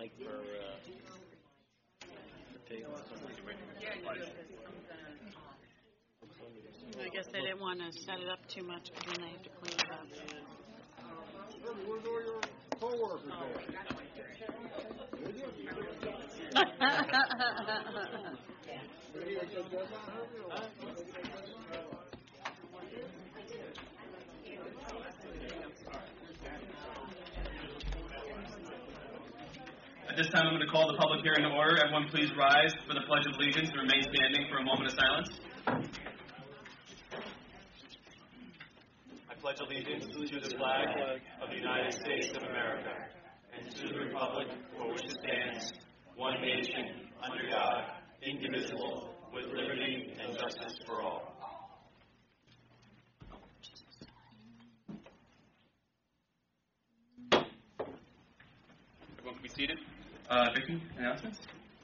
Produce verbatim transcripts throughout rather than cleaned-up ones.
mic for uh, the table. I guess they didn't want to set it up too much because then they have to clean it up. Where's all your co-workers At this time, I'm going to call the public hearing to order. Everyone please rise for the Pledge of Allegiance and remain standing for a moment of silence. I pledge allegiance to the flag of the United States of America and to the republic for which it stands, one nation, under God, indivisible, with liberty and justice for all. Everyone can be seated. Uh, Vicki, announcements?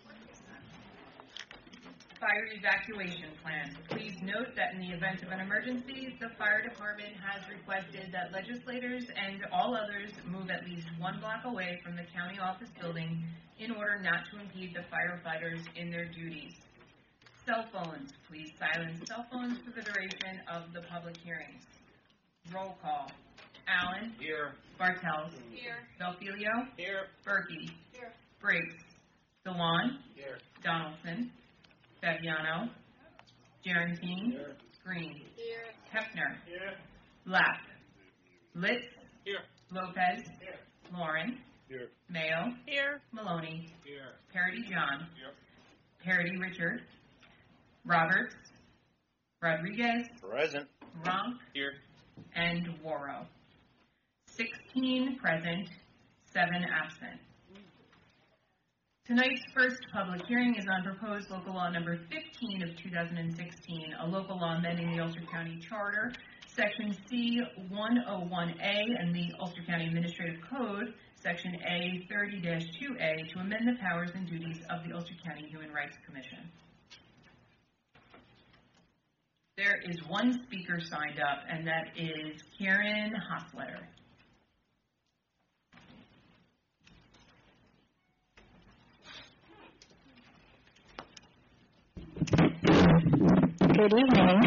Fire evacuation plan. Please note that in the event of an emergency, the fire department has requested that legislators and all others move at least one block away from the county office building in order not to impede the firefighters in their duties. Cell phones. Please silence cell phones for the duration of the public hearings. Roll call. Allen. Here. Bartels. Here. Belfilio. Here. Berkey. Here. Briggs. DeLon. Here. Donaldson. Fabiano. Gerantine. Here. Green. Here. Hefner. Here. Lapp. Litz. Here. Lopez. Here. Lauren. Here. Mayo. Here. Maloney. Here. Parity John. Here. Parity Richard. Roberts. Rodriguez. Present. Ronk. Here. And Worrow. sixteen present, seven absent. Tonight's first public hearing is on proposed local law number fifteen of two thousand sixteen, a local law amending the Ulster County Charter, Section C one oh one A, and the Ulster County Administrative Code, Section A thirty dash two A, to amend the powers and duties of the Ulster County Human Rights Commission. There is one speaker signed up, and that is Karen Hosletter. Good evening.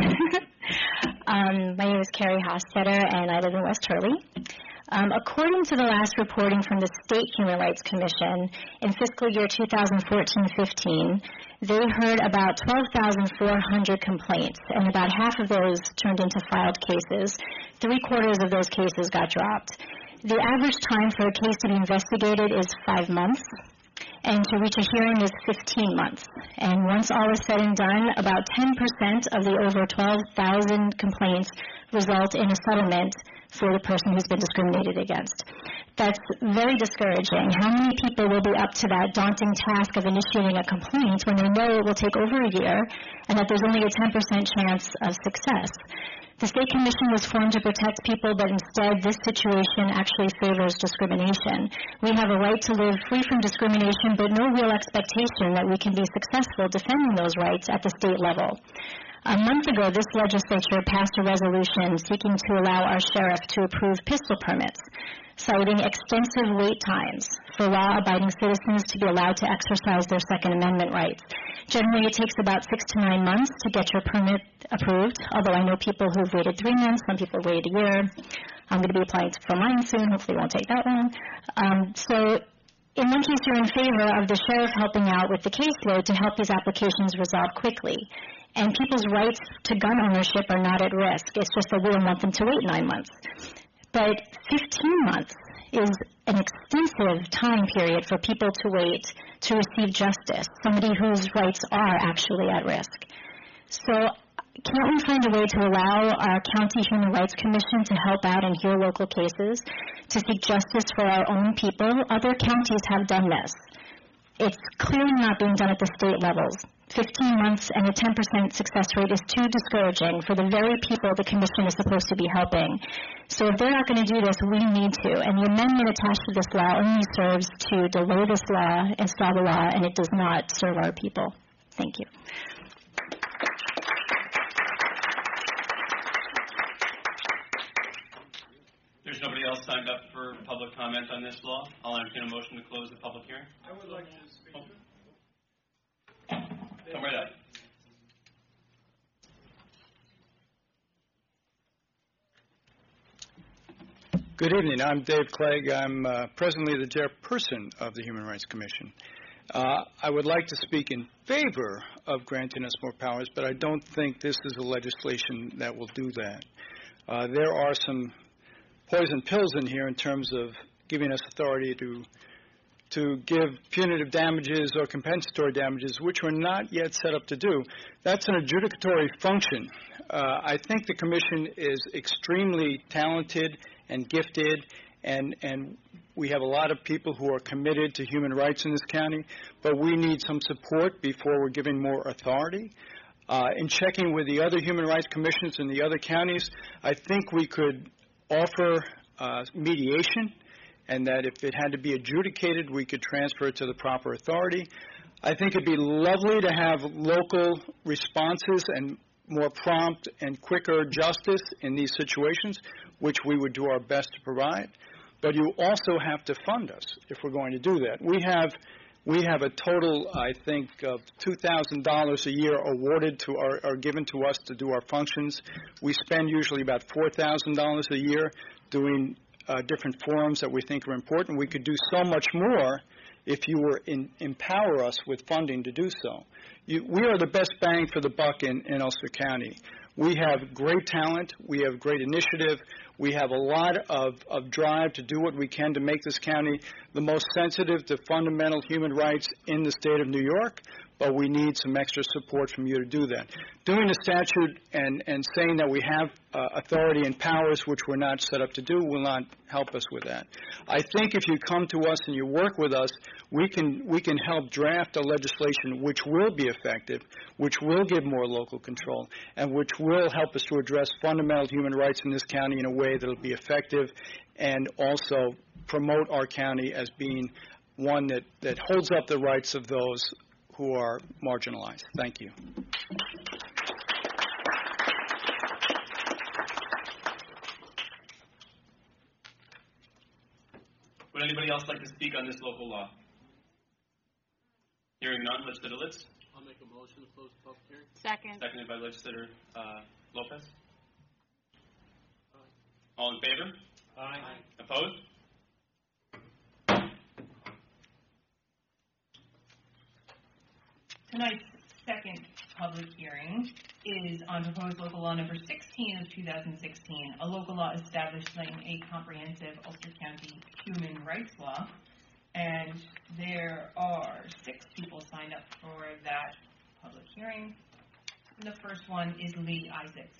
um, my name is Carrie Hosstetter, and I live in West Hurley. Um, according to the last reporting from the State Human Rights Commission, in fiscal year two thousand fourteen fifteen, they heard about twelve thousand four hundred complaints, and about half of those turned into filed cases. Three quarters of those cases got dropped. The average time for a case to be investigated is five months. And to reach a hearing is fifteen months. And once all is said and done, about ten percent of the over twelve thousand complaints result in a settlement for the person who's been discriminated against. That's very discouraging. How many people will be up to that daunting task of initiating a complaint when they know it will take over a year and that there's only a ten percent chance of success? The State Commission was formed to protect people, but instead this situation actually favors discrimination. We have a right to live free from discrimination, but no real expectation that we can be successful defending those rights at the state level. A month ago, this legislature passed a resolution seeking to allow our sheriff to approve pistol permits, citing extensive wait times for law-abiding citizens to be allowed to exercise their Second Amendment rights. Generally, it takes about six to nine months to get your permit approved, although I know people who've waited three months, some people waited a year. I'm going to be applying for mine soon. Hopefully it won't take that long. Um, so in one case, you're in favor of the sheriff helping out with the caseload to help these applications resolve quickly. And people's rights to gun ownership are not at risk. It's just that we don't want them to wait nine months. But fifteen months is an extensive time period for people to wait to receive justice, somebody whose rights are actually at risk. So can't we find a way to allow our County Human Rights Commission to help out and hear local cases, to seek justice for our own people? Other counties have done this. It's clearly not being done at the state levels. fifteen months and a ten percent success rate is too discouraging for the very people the Commission is supposed to be helping. So if they're not going to do this, we need to. And the amendment attached to this law only serves to delay this law and stall the law, and it does not serve our people. Thank you. There's there's nobody else signed up for public comment on this law, I'll entertain a motion to close the public hearing. I would like to speak. Oh. Come right up. Good evening. I'm Dave Clegg. I'm uh, presently the chairperson of the Human Rights Commission. Uh, I would like to speak in favor of granting us more powers, but I don't think this is a legislation that will do that. Uh, there are some poison pills in here in terms of giving us authority to to give punitive damages or compensatory damages, which we're not yet set up to do. That's an adjudicatory function. Uh, I think the Commission is extremely talented and gifted, and, and we have a lot of people who are committed to human rights in this county, but we need some support before we're giving more authority. Uh, in checking with the other human rights commissions in the other counties, I think we could offer uh, mediation, and that if it had to be adjudicated, we could transfer it to the proper authority. I think it'd be lovely to have local responses and more prompt and quicker justice in these situations, which we would do our best to provide. But you also have to fund us if we're going to do that. We have we have a total, I think, of two thousand dollars a year awarded to our, or given to us to do our functions. We spend usually about four thousand dollars a year doing uh, different forums that we think are important. We could do so much more if you were in, empower us with funding to do so. You, we are the best bang for the buck in, in Ulster County. We have great talent. We have great initiative. We have a lot of, of drive to do what we can to make this county the most sensitive to fundamental human rights in the state of New York, but we need some extra support from you to do that. Doing a statute and, and saying that we have uh, authority and powers which we're not set up to do will not help us with that. I think if you come to us and you work with us, we can, we can help draft a legislation which will be effective, which will give more local control, and which will help us to address fundamental human rights in this county in a way that will be effective and also promote our county as being one that, that holds up the rights of those who are marginalized. Thank you. Would anybody else like to speak on this local law? Hearing none, legislator Litz. I'll make a motion to close the public hearing. Second. Seconded by legislator uh, Lopez. All in favor? Aye. Opposed? Tonight's second public hearing is on proposed local law number sixteen of two thousand sixteen, a local law establishing a comprehensive Ulster County human rights law. And there are six people signed up for that public hearing. And the first one is Lee Isaacs.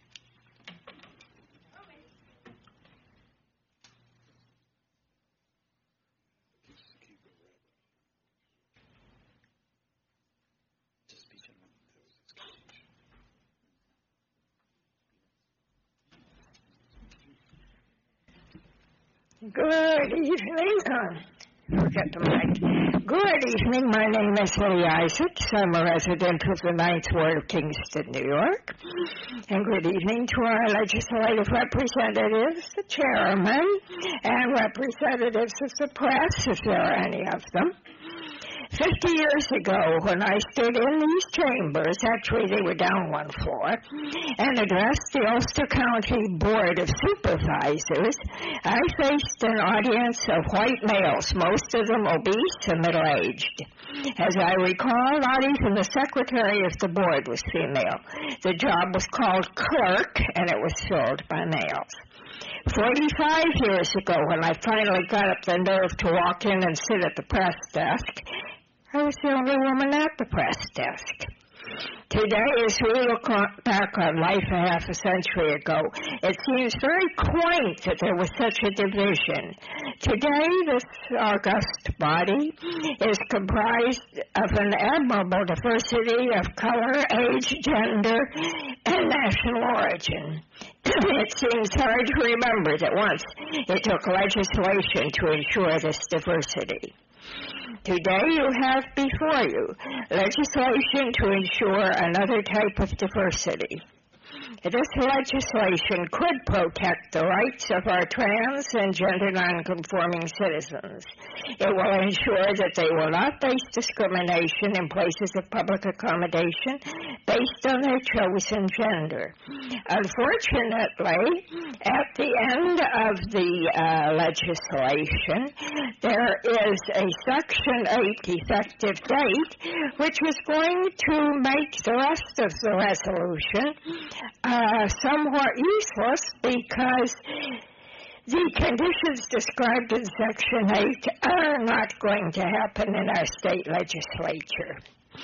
Good evening. Uh, forget the mic. Good evening. My name is Lee Isaacs. I'm a resident of the Ninth Ward of Kingston, New York. And good evening to our legislative representatives, the chairman, and representatives of the press, if there are any of them. Fifty years ago, when I stood in these chambers, actually they were down one floor, and addressed the Ulster County Board of Supervisors, I faced an audience of white males, most of them obese and middle-aged. As I recall, not even the secretary of the board was female. The job was called clerk, and it was filled by males. Forty-five years ago, when I finally got up the nerve to walk in and sit at the press desk, I was the only woman at the press desk. Today, as we look back on life a half a century ago, it seems very quaint that there was such a division. Today, this august body is comprised of an admirable diversity of color, age, gender, and national origin. It seems hard to remember that once it took legislation to ensure this diversity. Today you have before you legislation to ensure another type of diversity. This legislation could protect the rights of our trans and gender nonconforming citizens. It will ensure that they will not face discrimination in places of public accommodation based on their chosen gender. Unfortunately, at the end of the uh, legislation, there is a Section eight effective date, which is going to make the rest of the resolution uh, somewhat useless because the conditions described in Section eight are not going to happen in our state legislature.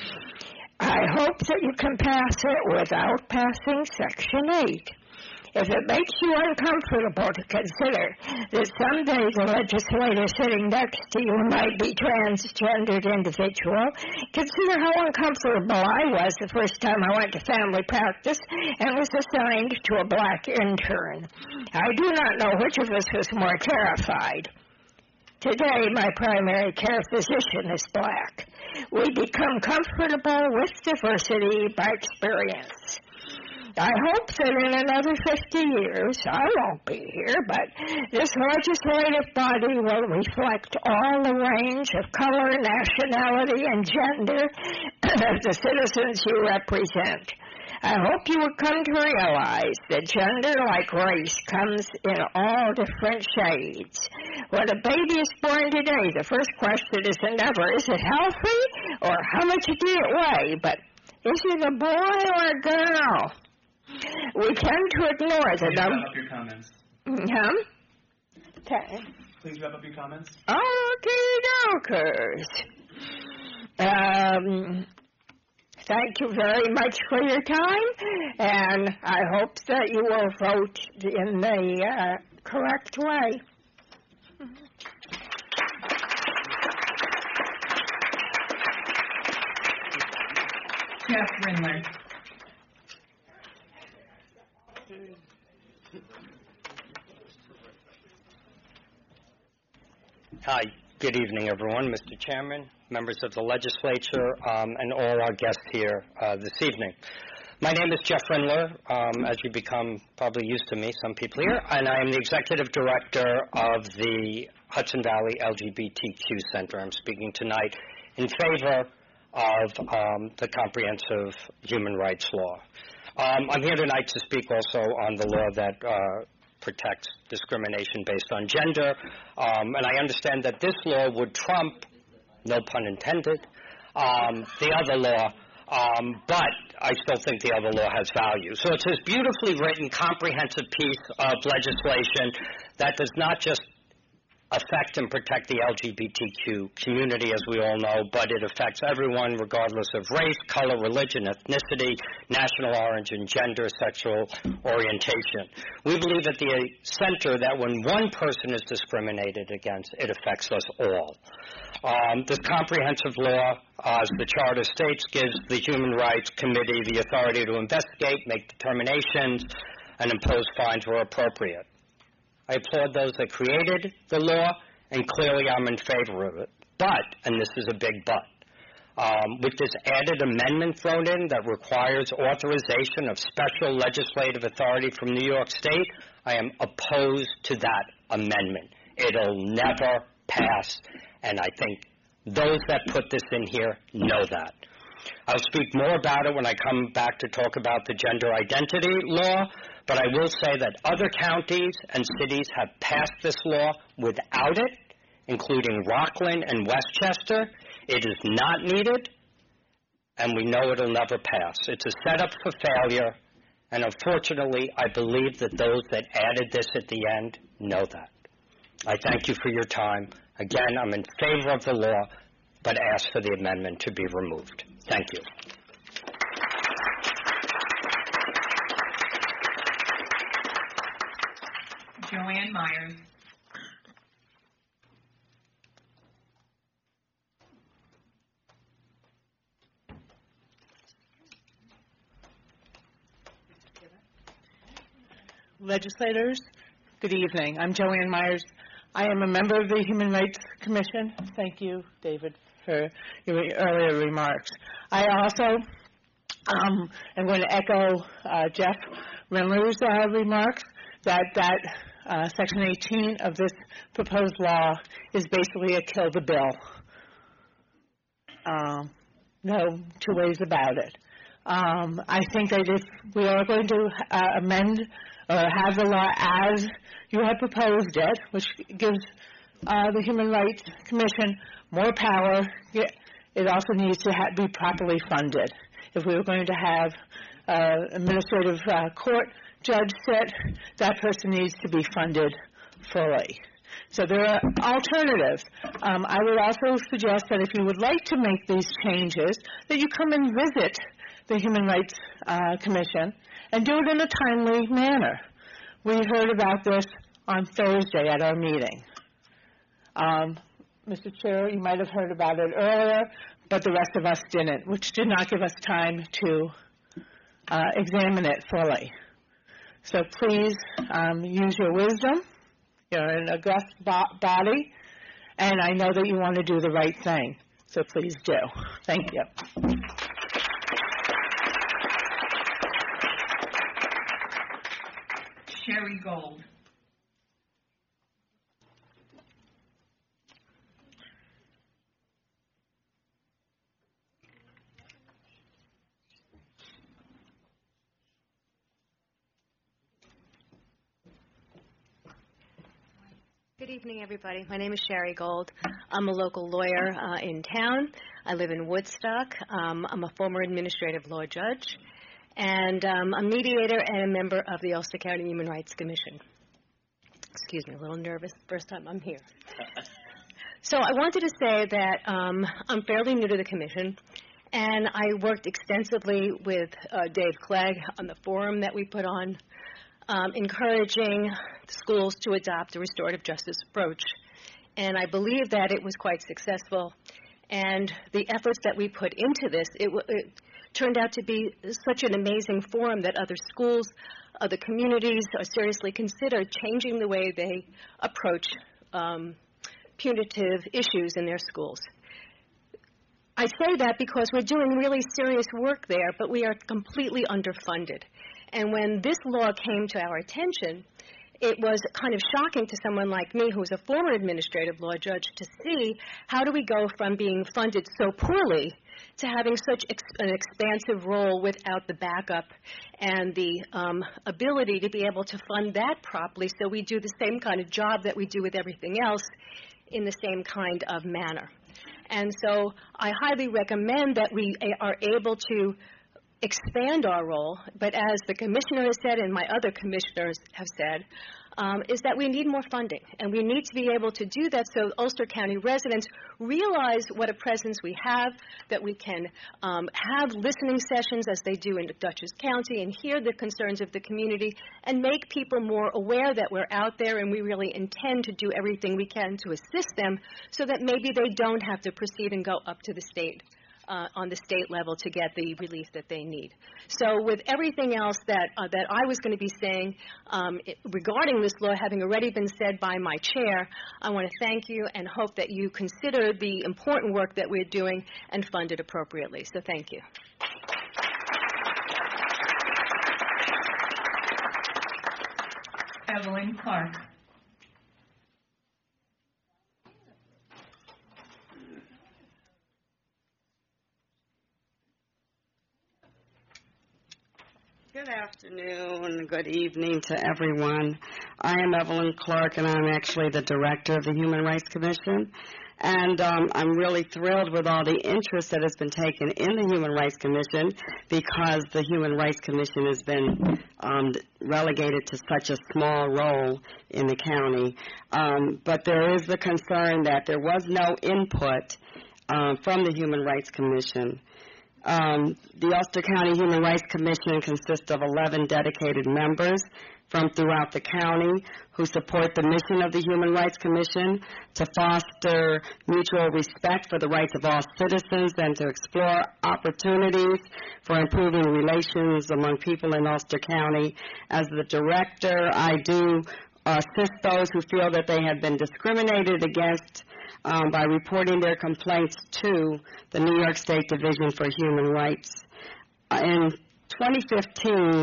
I hope that you can pass it without passing Section eight. If it makes you uncomfortable to consider that someday the legislator sitting next to you might be transgendered individual, consider how uncomfortable I was the first time I went to family practice and was assigned to a black intern. I do not know which of us was more terrified. Today, my primary care physician is black. We become comfortable with diversity by experience. I hope that in another fifty years, I won't be here, but this legislative body will reflect all the range of color, nationality, and gender of the citizens you represent. I hope you will come to realize that gender, like race, comes in all different shades. When a baby is born today, the first question is never, is it healthy, or how much did it weigh, but is it a boy or a girl? We tend to ignore the Please wrap number. up your comments. Huh? Okay. Please wrap up your comments. Okay, dokers. Um, thank you very much for your time, and I hope that you will vote in the uh, correct way. Jeff Rindler. Hi, good evening, everyone. Mister Chairman, members of the legislature, um, and all our guests here uh, this evening. My name is Jeff Rindler, um, as you become probably used to me, some people here, and I am the executive director of the Hudson Valley L G B T Q Center. I'm speaking tonight in favor of um, the comprehensive human rights law. Um, I'm here tonight to speak also on the law that uh, protects discrimination based on gender, um, and I understand that this law would trump, no pun intended, um, the other law, um, but I still think the other law has value. So it's this beautifully written, comprehensive piece of legislation that does not just affect and protect the L G B T Q community, as we all know, but it affects everyone regardless of race, color, religion, ethnicity, national origin, gender, sexual orientation. We believe at the center that when one person is discriminated against, it affects us all. Um, this comprehensive law, uh, as the Charter states, gives the Human Rights Committee the authority to investigate, make determinations, and impose fines where appropriate. I applaud those that created the law, and clearly I'm in favor of it. But, and this is a big but, um, with this added amendment thrown in that requires authorization of special legislative authority from New York State, I am opposed to that amendment. It'll never pass, and I think those that put this in here know that. I'll speak more about it when I come back to talk about the gender identity law, but I will say that other counties and cities have passed this law without it, including Rockland and Westchester. It is not needed, and we know it'll never pass. It's a setup for failure, and unfortunately, I believe that those that added this at the end know that. I thank you for your time. Again, I'm in favor of the law, but ask for the amendment to be removed. Thank you. Joanne Myers. Legislators, good evening. I'm Joanne Myers. I am a member of the Human Rights Commission. Thank you, David, for your earlier remarks. I also um, am going to echo uh, Jeff Rendler's uh, remarks that that uh, Section eighteen of this proposed law is basically a kill the bill. Um, no two ways about it. Um, I think that if we are going to uh, amend or have the law as you have proposed it, which gives uh, the Human Rights Commission more power, it also needs to ha- be properly funded. If we were going to have uh, administrative uh, court judge sit, that person needs to be funded fully. So there are alternatives. Um, I would also suggest that if you would like to make these changes, that you come and visit the Human Rights uh, Commission and do it in a timely manner. We heard about this on Thursday at our meeting. Um, Mister Chair, you might have heard about it earlier, but the rest of us didn't, which did not give us time to uh, examine it fully. So please um, use your wisdom. You're an august bo- body, and I know that you want to do the right thing. So please do. Thank you. Sherry Gold. Good evening, everybody. My name is Sherry Gold. I'm a local lawyer uh, in town. I live in Woodstock. Um, I'm a former administrative law judge, and um, a mediator and a member of the Ulster County Human Rights Commission. Excuse me, a little nervous. First time I'm here. So I wanted to say that um, I'm fairly new to the commission, and I worked extensively with uh, Dave Clegg on the forum that we put on, Um, encouraging schools to adopt a restorative justice approach. And I believe that it was quite successful. And the efforts that we put into this, it, it turned out to be such an amazing forum that other schools, other communities are seriously consider changing the way they approach um, punitive issues in their schools. I say that because we're doing really serious work there, but we are completely underfunded. And when this law came to our attention, it was kind of shocking to someone like me, who was a former administrative law judge, to see how do we go from being funded so poorly to having such ex- an expansive role without the backup and the um, ability to be able to fund that properly, so we do the same kind of job that we do with everything else in the same kind of manner. And so I highly recommend that we are able to expand our role, but as the commissioner has said and my other commissioners have said, um, is that we need more funding, and we need to be able to do that so Ulster County residents realize what a presence we have, that we can um, have listening sessions as they do in Dutchess County and hear the concerns of the community and make people more aware that we're out there and we really intend to do everything we can to assist them so that maybe they don't have to proceed and go up to the state. Uh, on the state level to get the relief that they need. So with everything else that uh, that I was going to be saying um, it, regarding this law having already been said by my chair, I want to thank you and hope that you consider the important work that we're doing and fund it appropriately. So thank you. Evelyn Clark. Good afternoon, good evening to everyone. I am Evelyn Clark, and I'm actually the director of the Human Rights Commission. And um, I'm really thrilled with all the interest that has been taken in the Human Rights Commission, because the Human Rights Commission has been um, relegated to such a small role in the county. Um, but there is the concern that there was no input uh, from the Human Rights Commission. Um, the Ulster County Human Rights Commission consists of eleven dedicated members from throughout the county who support the mission of the Human Rights Commission to foster mutual respect for the rights of all citizens and to explore opportunities for improving relations among people in Ulster County. As the director, I do assist those who feel that they have been discriminated against Um, by reporting their complaints to the New York State Division for Human Rights. Uh, in twenty fifteen,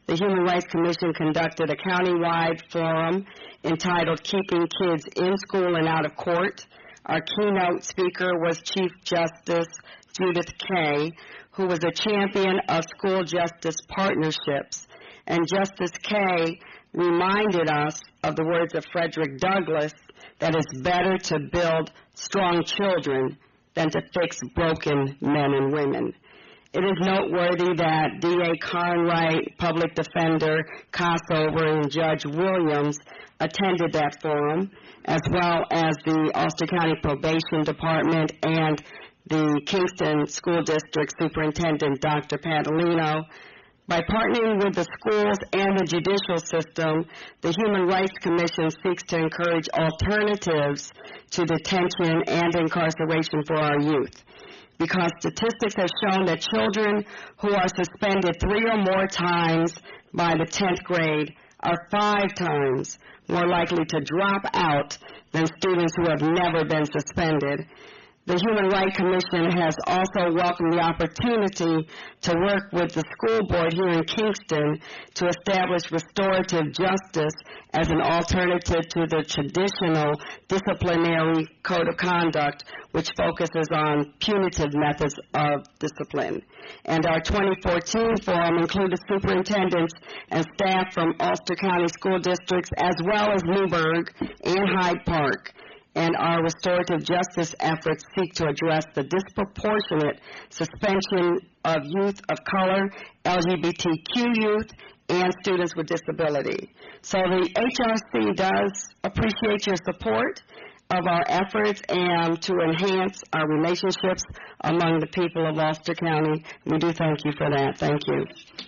the Human Rights Commission conducted a countywide forum entitled Keeping Kids in School and Out of Court. Our keynote speaker was Chief Justice Judith Kaye, who was a champion of school justice partnerships. And Justice Kaye reminded us of the words of Frederick Douglass, that it's better to build strong children than to fix broken men and women. It is noteworthy that D A Carnwright, Public Defender Kossover, and Judge Williams attended that forum, as well as the Ulster County Probation Department and the Kingston School District Superintendent, Doctor Padalino. By partnering with the schools and the judicial system, the Human Rights Commission seeks to encourage alternatives to detention and incarceration for our youth. Because statistics have shown that children who are suspended three or more times by the tenth grade are five times more likely to drop out than students who have never been suspended. The Human Rights Commission has also welcomed the opportunity to work with the school board here in Kingston to establish restorative justice as an alternative to the traditional disciplinary code of conduct, which focuses on punitive methods of discipline. And our twenty fourteen forum included superintendents and staff from Ulster County school districts as well as Newburgh and Hyde Park. And our restorative justice efforts seek to address the disproportionate suspension of youth of color, L G B T Q youth, and students with disability. So the H R C does appreciate your support of our efforts and to enhance our relationships among the people of Ulster County. We do thank you for that. Thank you.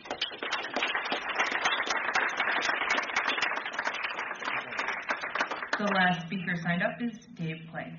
The last speaker signed up is Dave Clegg.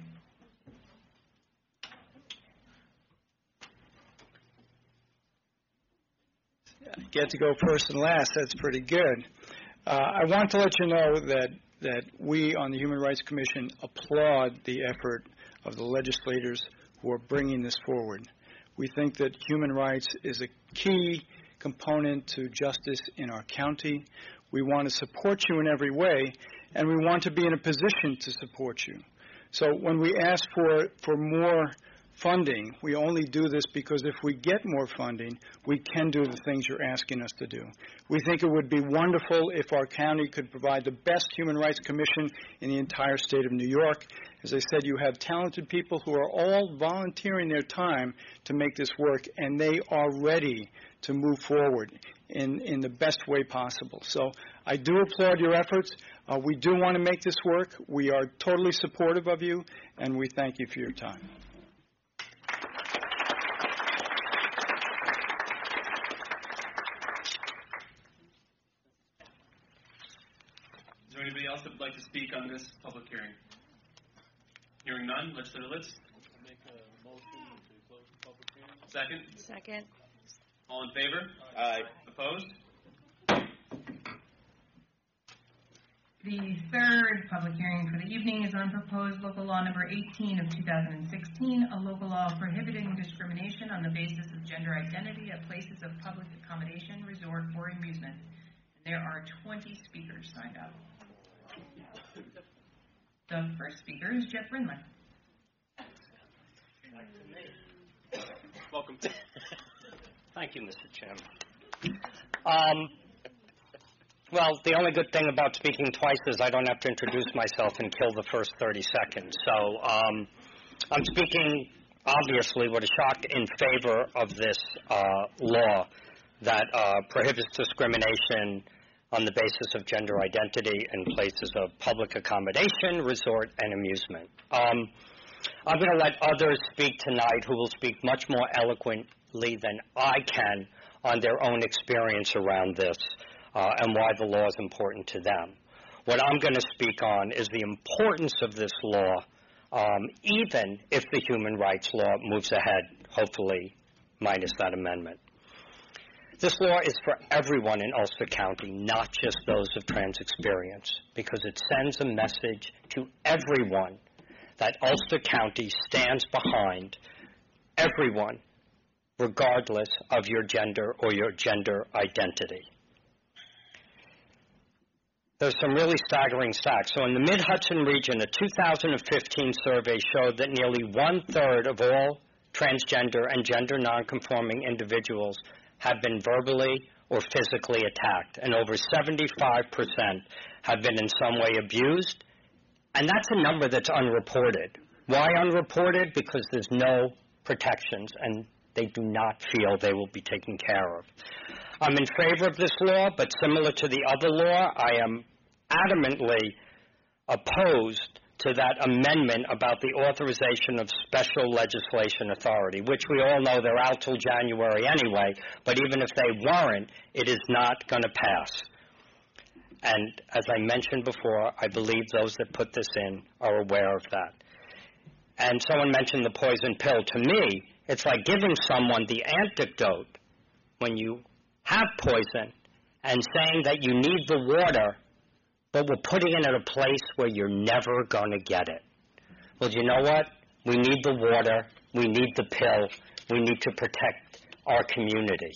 Get to go first and last. That's pretty good. Uh, I want to let you know that, that we on the Human Rights Commission applaud the effort of the legislators who are bringing this forward. We think that human rights is a key component to justice in our county. We want to support you in every way, and we want to be in a position to support you. So when we ask for, for more funding, we only do this because if we get more funding, we can do the things you're asking us to do. We think it would be wonderful if our county could provide the best Human Rights Commission in the entire state of New York. As I said, you have talented people who are all volunteering their time to make this work, and they are ready to move forward in, in the best way possible. So I do applaud your efforts. Uh, we do want to make this work. We are totally supportive of you, and we thank you for your time. Is there anybody else that would like to speak on this public hearing? Hearing none, Legislator Litz. Make a motion to close the public hearing. Second. Second. All in favor? Aye. Opposed? The third public hearing for the evening is on proposed local law number eighteen of two thousand sixteen, a local law prohibiting discrimination on the basis of gender identity at places of public accommodation, resort, or amusement. There are twenty speakers signed up. The first speaker is Jeff Rindler. Welcome. Thank you, Mister Chairman. Um, well, the only good thing about speaking twice is I don't have to introduce myself and kill the first thirty seconds. So um, I'm speaking, obviously, with a shock in favor of this uh, law that uh, prohibits discrimination on the basis of gender identity in places of public accommodation, resort, and amusement. Um, I'm going to let others speak tonight who will speak much more eloquently than I can on their own experience around this uh, and why the law is important to them. What I'm going to speak on is the importance of this law, um, even if the human rights law moves ahead, hopefully, minus that amendment. This law is for everyone in Ulster County, not just those of trans experience, because it sends a message to everyone that Ulster County stands behind everyone, regardless of your gender or your gender identity. there's some really staggering stats. So in the Mid-Hudson region, a two thousand fifteen survey showed that nearly one-third of all transgender and gender nonconforming individuals have been verbally or physically attacked, and over seventy-five percent have been in some way abused, and that's a number that's unreported. Why unreported? Because there's no protections, and they do not feel they will be taken care of. I'm in favor of this law, but similar to the other law, I am adamantly opposed to that amendment about the authorization of special legislation authority, which we all know they're out till January anyway, but even if they weren't, it is not going to pass. And as I mentioned before, I believe those that put this in are aware of that. And someone mentioned the poison pill. To me, it's like giving someone the antidote when you have poison and saying that you need the water, but we're putting it in a place where you're never going to get it. Well, you know what? We need the water. We need the pill. We need to protect our community.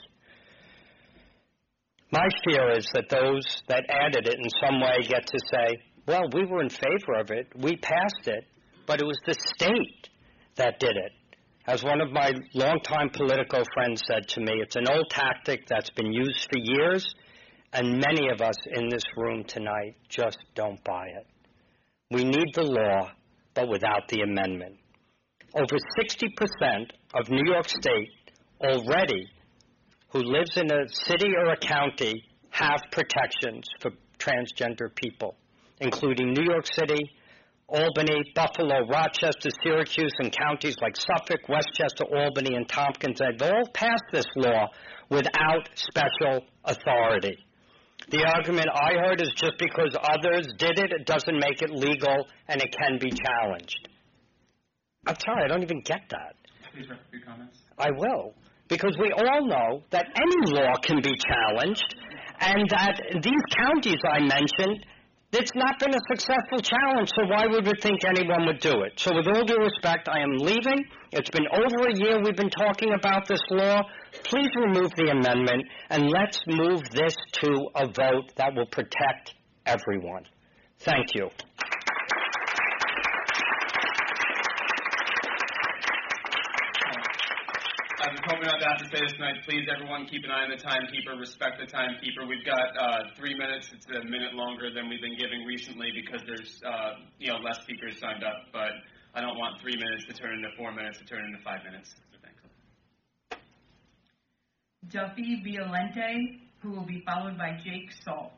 My fear is that those that added it in some way get to say, well, we were in favor of it. We passed it, but it was the state that did it. As one of my longtime Politico friends said to me, it's an old tactic that's been used for years, and many of us in this room tonight just don't buy it. We need the law, but without the amendment. Over sixty percent of New York State already who lives in a city or a county have protections for transgender people, including New York City, Albany, Buffalo, Rochester, Syracuse, and counties like Suffolk, Westchester, Albany, and Tompkins. They've all passed this law without special authority. The argument I heard is just because others did it, it doesn't make it legal and it can be challenged. I'm sorry, I don't even get that. Please wrap up your comments. I will. Because we all know that any law can be challenged, and that these counties I mentioned, it's not been a successful challenge, so why would we think anyone would do it? So with all due respect, I am leaving. It's been over a year we've been talking about this law. Please remove the amendment, and let's move this to a vote that will protect everyone. Thank you. I've been hoping not to have to say this tonight. Please, everyone, keep an eye on the timekeeper. Respect the timekeeper. We've got uh, three minutes. It's a minute longer than we've been giving recently because there's, uh, you know, less speakers signed up. But I don't want three minutes to turn into four minutes to turn into five minutes. So thanks. Duffy Violente, who will be followed by Jake Salt.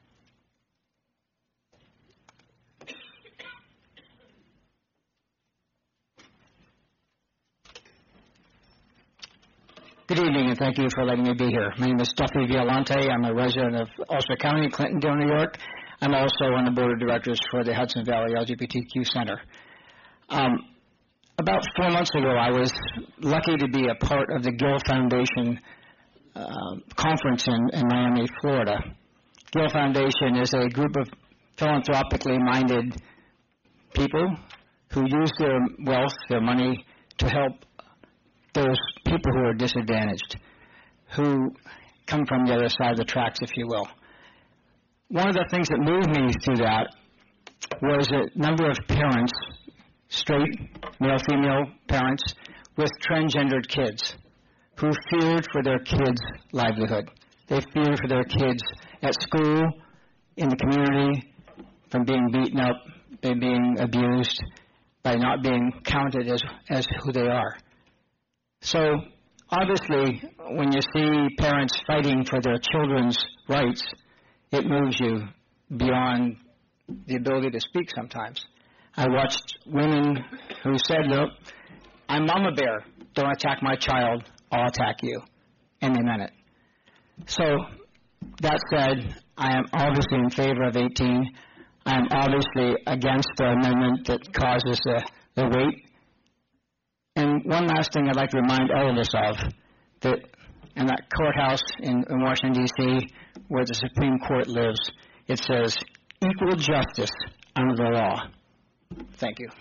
Good evening, and thank you for letting me be here. My name is Duffy Violante. I'm a resident of Ulster County, Clintondale, New York. I'm also on the board of directors for the Hudson Valley L G B T Q Center. Um, about four months ago, I was lucky to be a part of the Gill Foundation uh, conference in, in Miami, Florida. Gill Foundation is a group of philanthropically minded people who use their wealth, their money, to help those people who are disadvantaged, who come from the other side of the tracks, if you will. One of the things that moved me through that was a number of parents, straight, male, female parents, with transgendered kids who feared for their kids' livelihood. They feared for their kids at school, in the community, from being beaten up, by being abused, by not being counted as, as who they are. So, obviously, when you see parents fighting for their children's rights, it moves you beyond the ability to speak sometimes. I watched women who said, look, I'm Mama Bear. Don't attack my child. I'll attack you. And they meant it. So, that said, I am obviously in favor of eighteen. I am obviously against the amendment that causes the, the wait. And one last thing I'd like to remind all of us of, that in that courthouse in, in Washington, D C, where the Supreme Court lives, it says equal justice under the law. Thank you.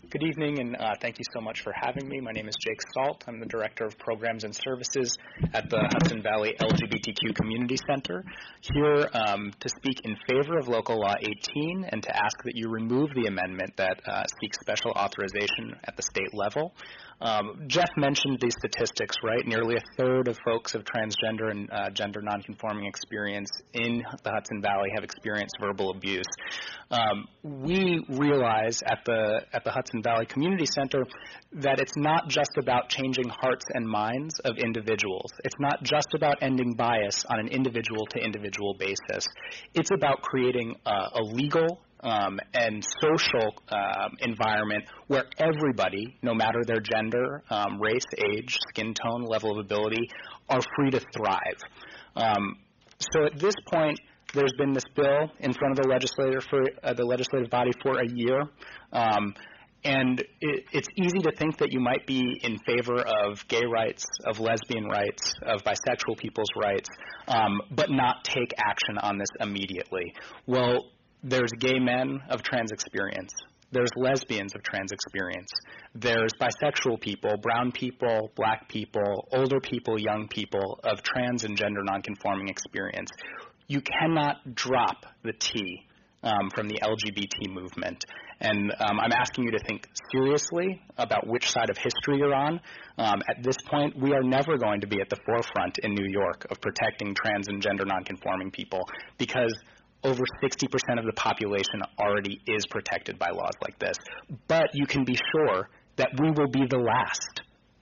Good evening, and uh, thank you so much for having me. My name is Jake Salt. I'm the Director of Programs and Services at the Hudson Valley L G B T Q Community Center, here um, to speak in favor of Local Law eighteen and to ask that you remove the amendment that uh, seeks special authorization at the state level. Um, Jeff mentioned these statistics, right? Nearly a third of folks of transgender and uh, gender nonconforming experience in the Hudson Valley have experienced verbal abuse. Um, we realize at the at the Hudson Valley Community Center that it's not just about changing hearts and minds of individuals. It's not just about ending bias on an individual-to-individual basis. It's about creating uh, a legal Um, and social um, environment where everybody, no matter their gender, um, race, age, skin tone, level of ability, are free to thrive. Um, so at this point, there's been this bill in front of the legislator for uh, the legislative body for a year, um, and it, it's easy to think that you might be in favor of gay rights, of lesbian rights, of bisexual people's rights, um, but not take action on this immediately. Well, there's gay men of trans experience. There's lesbians of trans experience. There's bisexual people, brown people, black people, older people, young people of trans and gender nonconforming experience. You cannot drop the T um, from the L G B T movement. And um, I'm asking you to think seriously about which side of history you're on. Um, at this point, we are never going to be at the forefront in New York of protecting trans and gender nonconforming people because over sixty percent of the population already is protected by laws like this. But you can be sure that we will be the last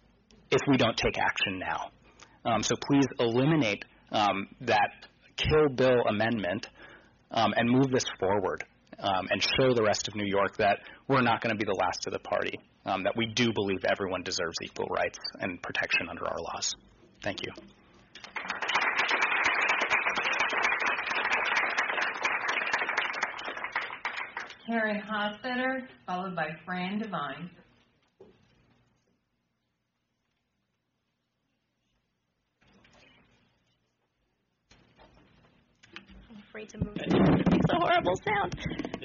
if we don't take action now. Um, so please eliminate um, that kill bill amendment um, and move this forward um, and show the rest of New York that we're not going to be the last to the party, um, that we do believe everyone deserves equal rights and protection under our laws. Thank you. Karen Hossetter, followed by Fran Devine. I'm afraid to move it. It makes a horrible sound.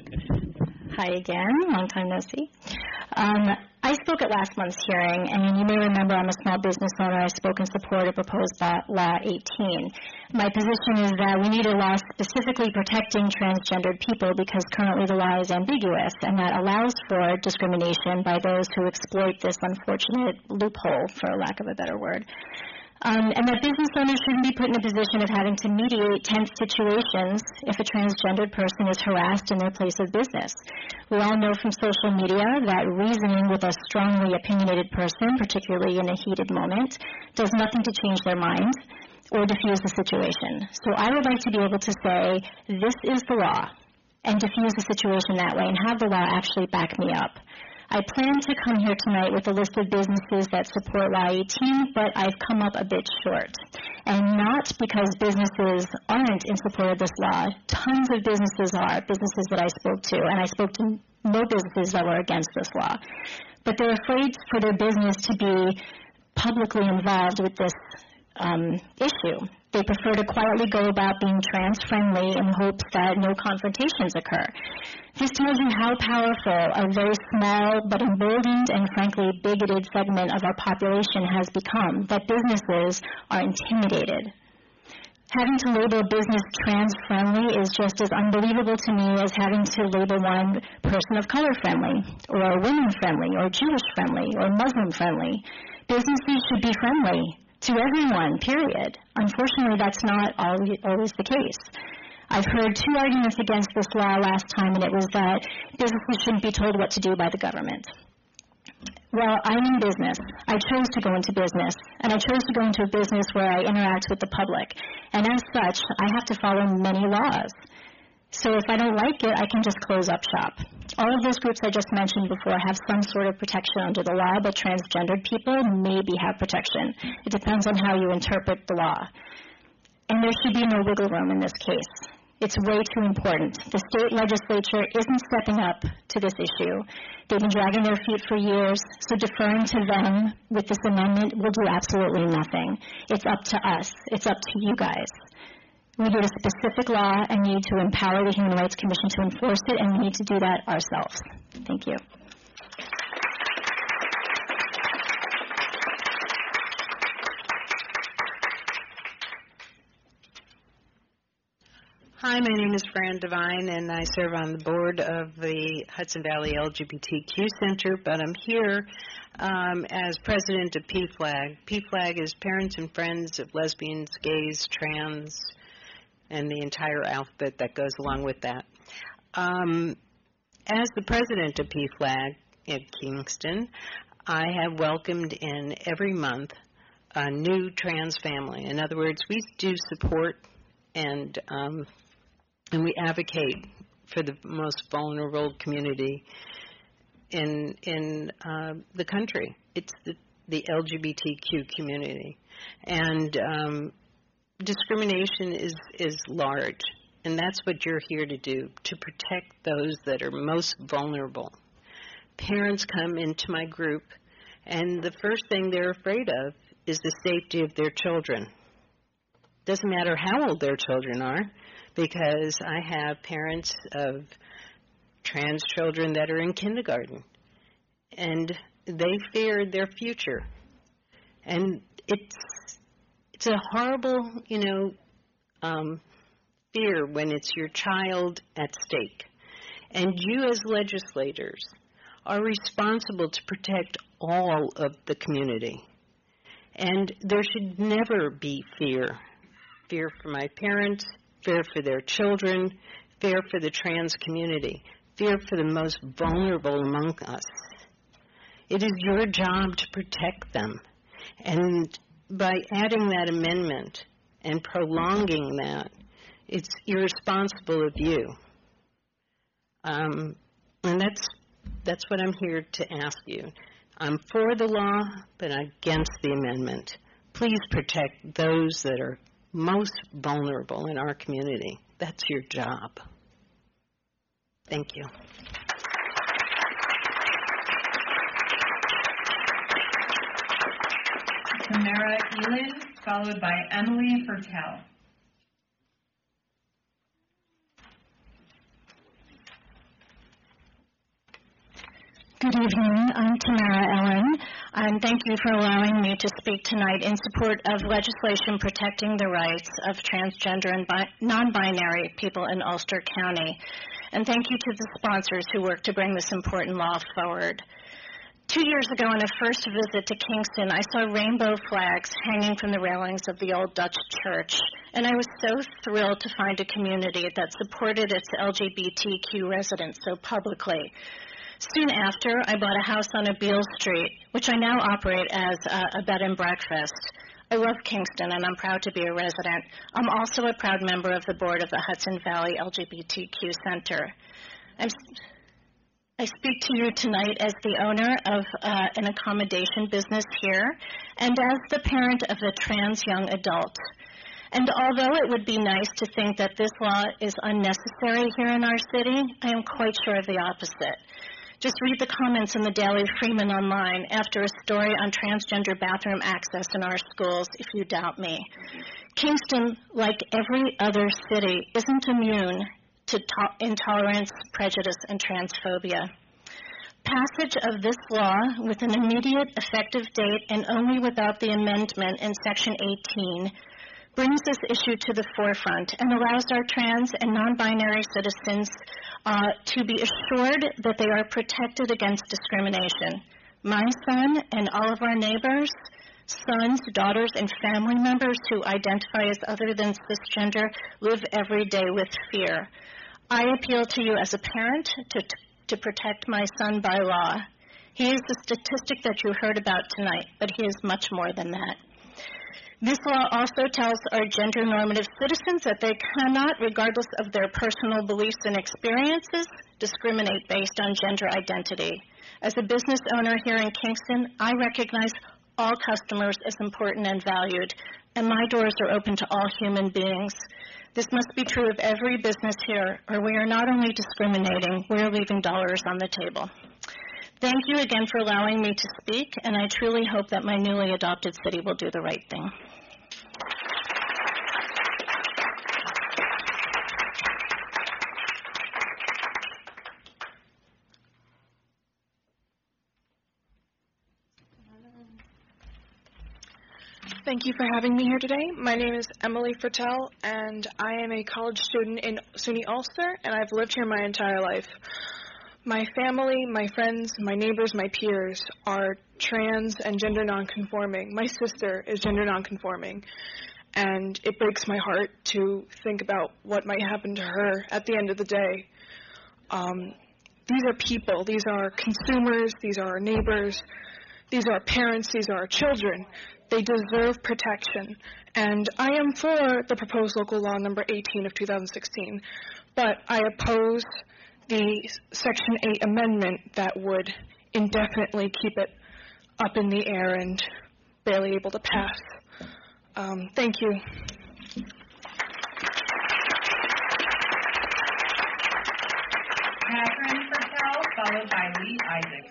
Hi again, long time no see. Um, I spoke at last month's hearing, and you may remember I'm a small business owner. I spoke in support of proposed Law eighteen. My position is that we need a law specifically protecting transgendered people because currently the law is ambiguous, and that allows for discrimination by those who exploit this unfortunate loophole, for lack of a better word. Um, and that business owners shouldn't be put in a position of having to mediate tense situations if a transgendered person is harassed in their place of business. We all know from social media that reasoning with a strongly opinionated person, particularly in a heated moment, does nothing to change their mind or diffuse the situation. So I would like to be able to say, this is the law, and diffuse the situation that way and have the law actually back me up. I plan to come here tonight with a list of businesses that support Law eighteen, but I've come up a bit short. And not because businesses aren't in support of this law. Tons of businesses are, businesses that I spoke to, and I spoke to no businesses that were against this law. But they're afraid for their business to be publicly involved with this um, issue. They prefer to quietly go about being trans-friendly in hopes that no confrontations occur. This tells you how powerful a very small but emboldened and frankly bigoted segment of our population has become, that businesses are intimidated. Having to label a business trans-friendly is just as unbelievable to me as having to label one person of color-friendly, or women-friendly, or Jewish-friendly, or Muslim-friendly. Businesses should be friendly to everyone, period. Unfortunately, that's not always the case. I've heard two arguments against this law last time, and it was that businesses shouldn't be told what to do by the government. Well, I'm in business. I chose to go into business, and I chose to go into a business where I interact with the public. And as such, I have to follow many laws. So if I don't like it, I can just close up shop. All of those groups I just mentioned before have some sort of protection under the law, but transgendered people maybe have protection. It depends on how you interpret the law. And there should be no wiggle room in this case. It's way too important. The state legislature isn't stepping up to this issue. They've been dragging their feet for years, so deferring to them with this amendment will do absolutely nothing. It's up to us. It's up to you guys. We need a specific law and need to empower the Human Rights Commission to enforce it, and we need to do that ourselves. Thank you. Hi, my name is Fran Devine, and I serve on the board of the Hudson Valley L G B T Q Center, but I'm here um, as president of P FLAG. P FLAG is Parents and Friends of Lesbians, Gays, Trans, and the entire alphabet that goes along with that. Um, as the president of P FLAG at Kingston, I have welcomed in every month a new trans family. In other words, we do support and um, and we advocate for the most vulnerable community in in uh, the country. It's the, the L G B T Q community, and um, discrimination is is large, and that's what you're here to do, to protect those that are most vulnerable. Parents come into my group, and the first thing they're afraid of is the safety of their children. Doesn't matter how old their children are, because I have parents of trans children that are in kindergarten, and they fear their future. And it's it's a horrible, you know, um, fear when it's your child at stake. And you as legislators are responsible to protect all of the community. And there should never be fear. Fear for my parents, fear for their children, fear for the trans community, fear for the most vulnerable among us. It is your job to protect them. And by adding that amendment and prolonging that, it's irresponsible of you. Um, and that's that's what I'm here to ask you. I'm for the law, but I'm against the amendment. Please protect those that are most vulnerable in our community. That's your job. Thank you. Tamara Elin, followed by Emily Hertel. Good evening. I'm Tamara Ellen, and thank you for allowing me to speak tonight in support of legislation protecting the rights of transgender and bi- non-binary people in Ulster County. And thank you to the sponsors who worked to bring this important law forward. Two years ago on a first visit to Kingston, I saw rainbow flags hanging from the railings of the old Dutch church, and I was so thrilled to find a community that supported its L G B T Q residents so publicly. Soon after, I bought a house on a Beale Street, which I now operate as a, a bed and breakfast. I love Kingston, and I'm proud to be a resident. I'm also a proud member of the board of the Hudson Valley L G B T Q Center. I'm, I speak to you tonight as the owner of uh, an accommodation business here, and as the parent of a trans young adult. And although it would be nice to think that this law is unnecessary here in our city, I am quite sure of the opposite. Just read the comments in the Daily Freeman online after a story on transgender bathroom access in our schools, if you doubt me. Kingston, like every other city, isn't immune to to- intolerance, prejudice, and transphobia. Passage of this law with an immediate effective date and only without the amendment in Section eighteen brings this issue to the forefront and allows our trans and non-binary citizens uh, to be assured that they are protected against discrimination. My son and all of our neighbors, sons, daughters, and family members who identify as other than cisgender live every day with fear. I appeal to you as a parent to, to protect my son by law. He is the statistic that you heard about tonight, but he is much more than that. This law also tells our gender-normative citizens that they cannot, regardless of their personal beliefs and experiences, discriminate based on gender identity. As a business owner here in Kingston, I recognize all customers as important and valued, and my doors are open to all human beings. This must be true of every business here, or we are not only discriminating, we are leaving dollars on the table. Thank you again for allowing me to speak, and I truly hope that my newly adopted city will do the right thing. Thank you for having me here today. My name is Emily Fertel, and I am a college student in SUNY Ulster, and I've lived here my entire life. My family, my friends, my neighbors, my peers are trans and gender nonconforming. My sister is gender nonconforming, and it breaks my heart to think about what might happen to her at the end of the day. Um, these are people. These are consumers. These are our neighbors. These are our parents. These are our children. They deserve protection. And I am for the proposed local law number eighteen of two thousand sixteen, but I oppose the Section eight amendment that would indefinitely keep it up in the air and barely able to pass. Um, thank you. Catherine Fertel, followed by Lee Isaac.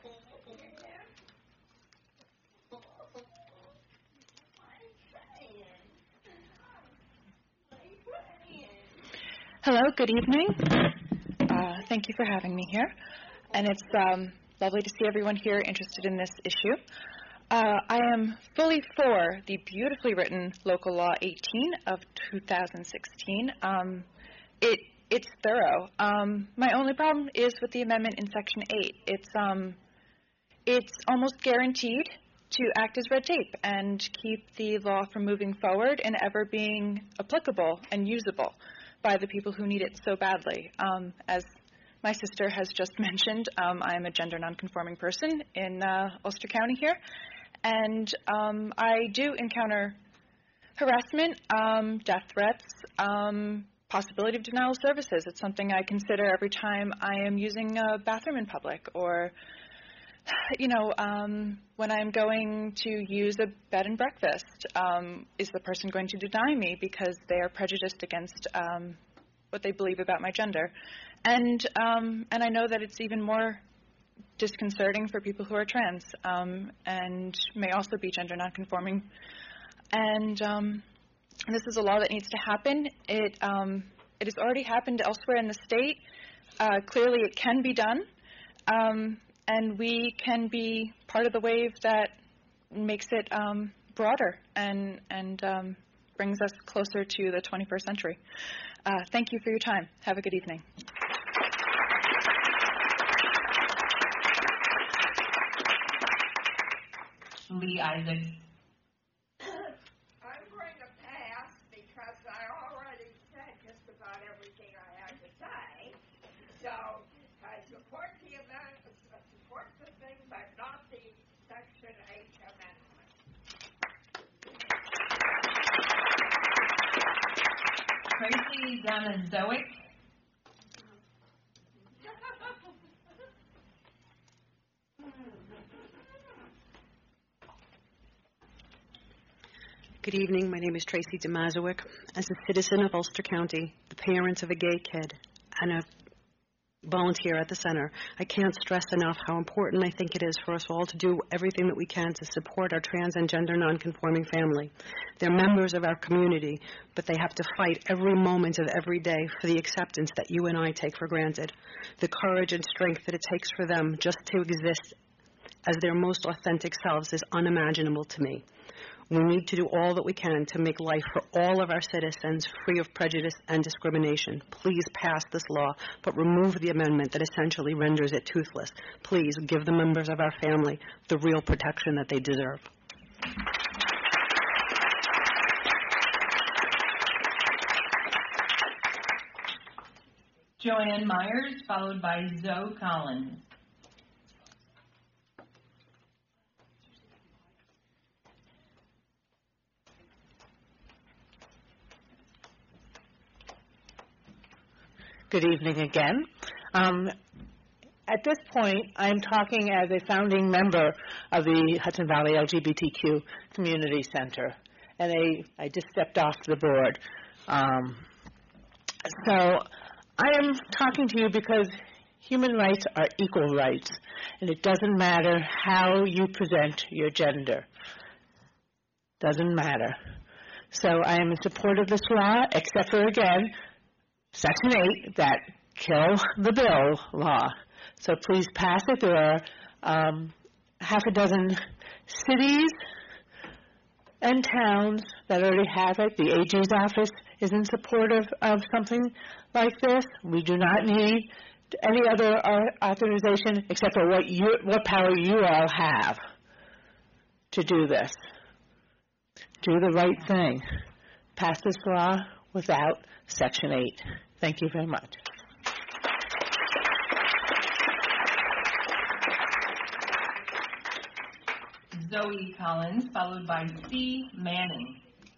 Hello, good evening. Uh, thank you for having me here. And it's um, lovely to see everyone here interested in this issue. Uh, I am fully for the beautifully written Local Law eighteen of two thousand sixteen. Um, it It's thorough. Um, my only problem is with the amendment in Section eight. It's, um, it's almost guaranteed to act as red tape and keep the law from moving forward and ever being applicable and usable by the people who need it so badly. Um, as my sister has just mentioned, um, I'm a gender nonconforming person in uh, Ulster County here, and um, I do encounter harassment, um, death threats, um, possibility of denial of services. It's something I consider every time I am using a bathroom in public, or you know, um, when I'm going to use a bed and breakfast, um, is the person going to deny me because they are prejudiced against um, what they believe about my gender? And um, and I know that it's even more disconcerting for people who are trans um, and may also be gender nonconforming. And um, this is a law that needs to happen. It um, it has already happened elsewhere in the state. Uh, clearly, it can be done. Um, And we can be part of the wave that makes it um, broader and, and um, brings us closer to the twenty-first century. Uh, thank you for your time. Have a good evening. Lee Isaac. I'm going to pass because I already said just about everything I had to say. So I support the amendment. Support the thing, but not the Section eight amendment. Tracy Zanazoic. Good evening. My name is Tracy Demazowick. As a citizen of Ulster County, the parents of a gay kid, and a volunteer at the center, I can't stress enough how important I think it is for us all to do everything that we can to support our trans and gender nonconforming family. They're members of our community, but they have to fight every moment of every day for the acceptance that you and I take for granted. The courage and strength that it takes for them just to exist as their most authentic selves is unimaginable to me. We need to do all that we can to make life for all of our citizens free of prejudice and discrimination. Please pass this law, but remove the amendment that essentially renders it toothless. Please give the members of our family the real protection that they deserve. Joanne Myers, followed by Zoe Collins. Good evening again. Um, at this point, I'm talking as a founding member of the Hudson Valley L G B T Q Community Center, and I, I just stepped off the board. Um, so I am talking to you because human rights are equal rights, and it doesn't matter how you present your gender. Doesn't matter. So I am in support of this law, except for, again, Section eight, that kill the bill law. So please pass it. There are um, half a dozen cities and towns that already have it. The A G's office is in support of, of something like this. We do not need any other authorization except for what you, what power you all have to do this. Do the right thing. Pass this law without Section eight. Thank you very much. Zoe Collins, followed by C. Manning.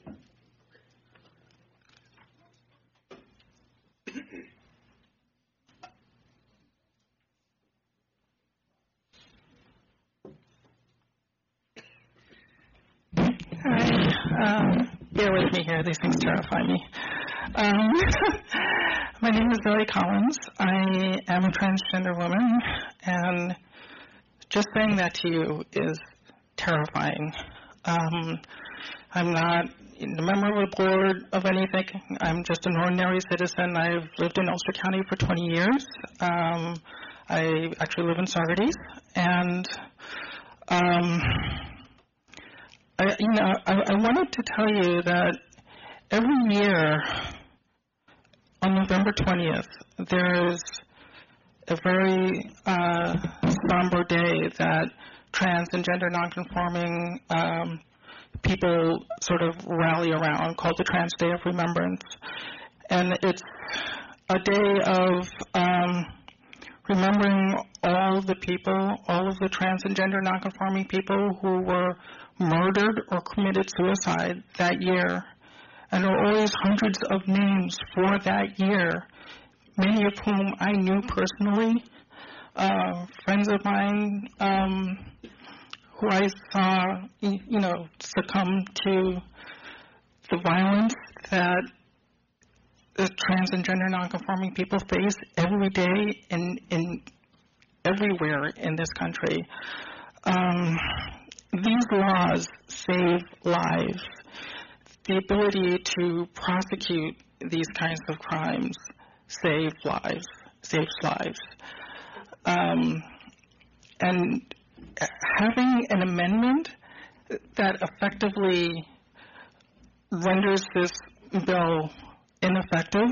Um, bear with me here. These things terrify me. Um, my name is Zoe Collins. I am a transgender woman, and just saying that to you is terrifying. Um, I'm not a member of a board of anything. I'm just an ordinary citizen. I've lived in Ulster County for twenty years. Um, I actually live in Saugerties, and um, I, you know, I, I wanted to tell you that every year on November twentieth, there's a very uh, somber day that trans and gender nonconforming um, people sort of rally around, called the Trans Day of Remembrance. And it's a day of um, remembering all of the people, all of the trans and gender nonconforming people who were murdered or committed suicide that year. And there are always hundreds of names for that year, many of whom I knew personally, uh, friends of mine um, who I saw, you know, succumb to the violence that the trans and gender nonconforming people face every day in, in everywhere in this country. Um, these laws save lives. The ability to prosecute these kinds of crimes save lives, saves lives. Um, and having an amendment that effectively renders this bill ineffective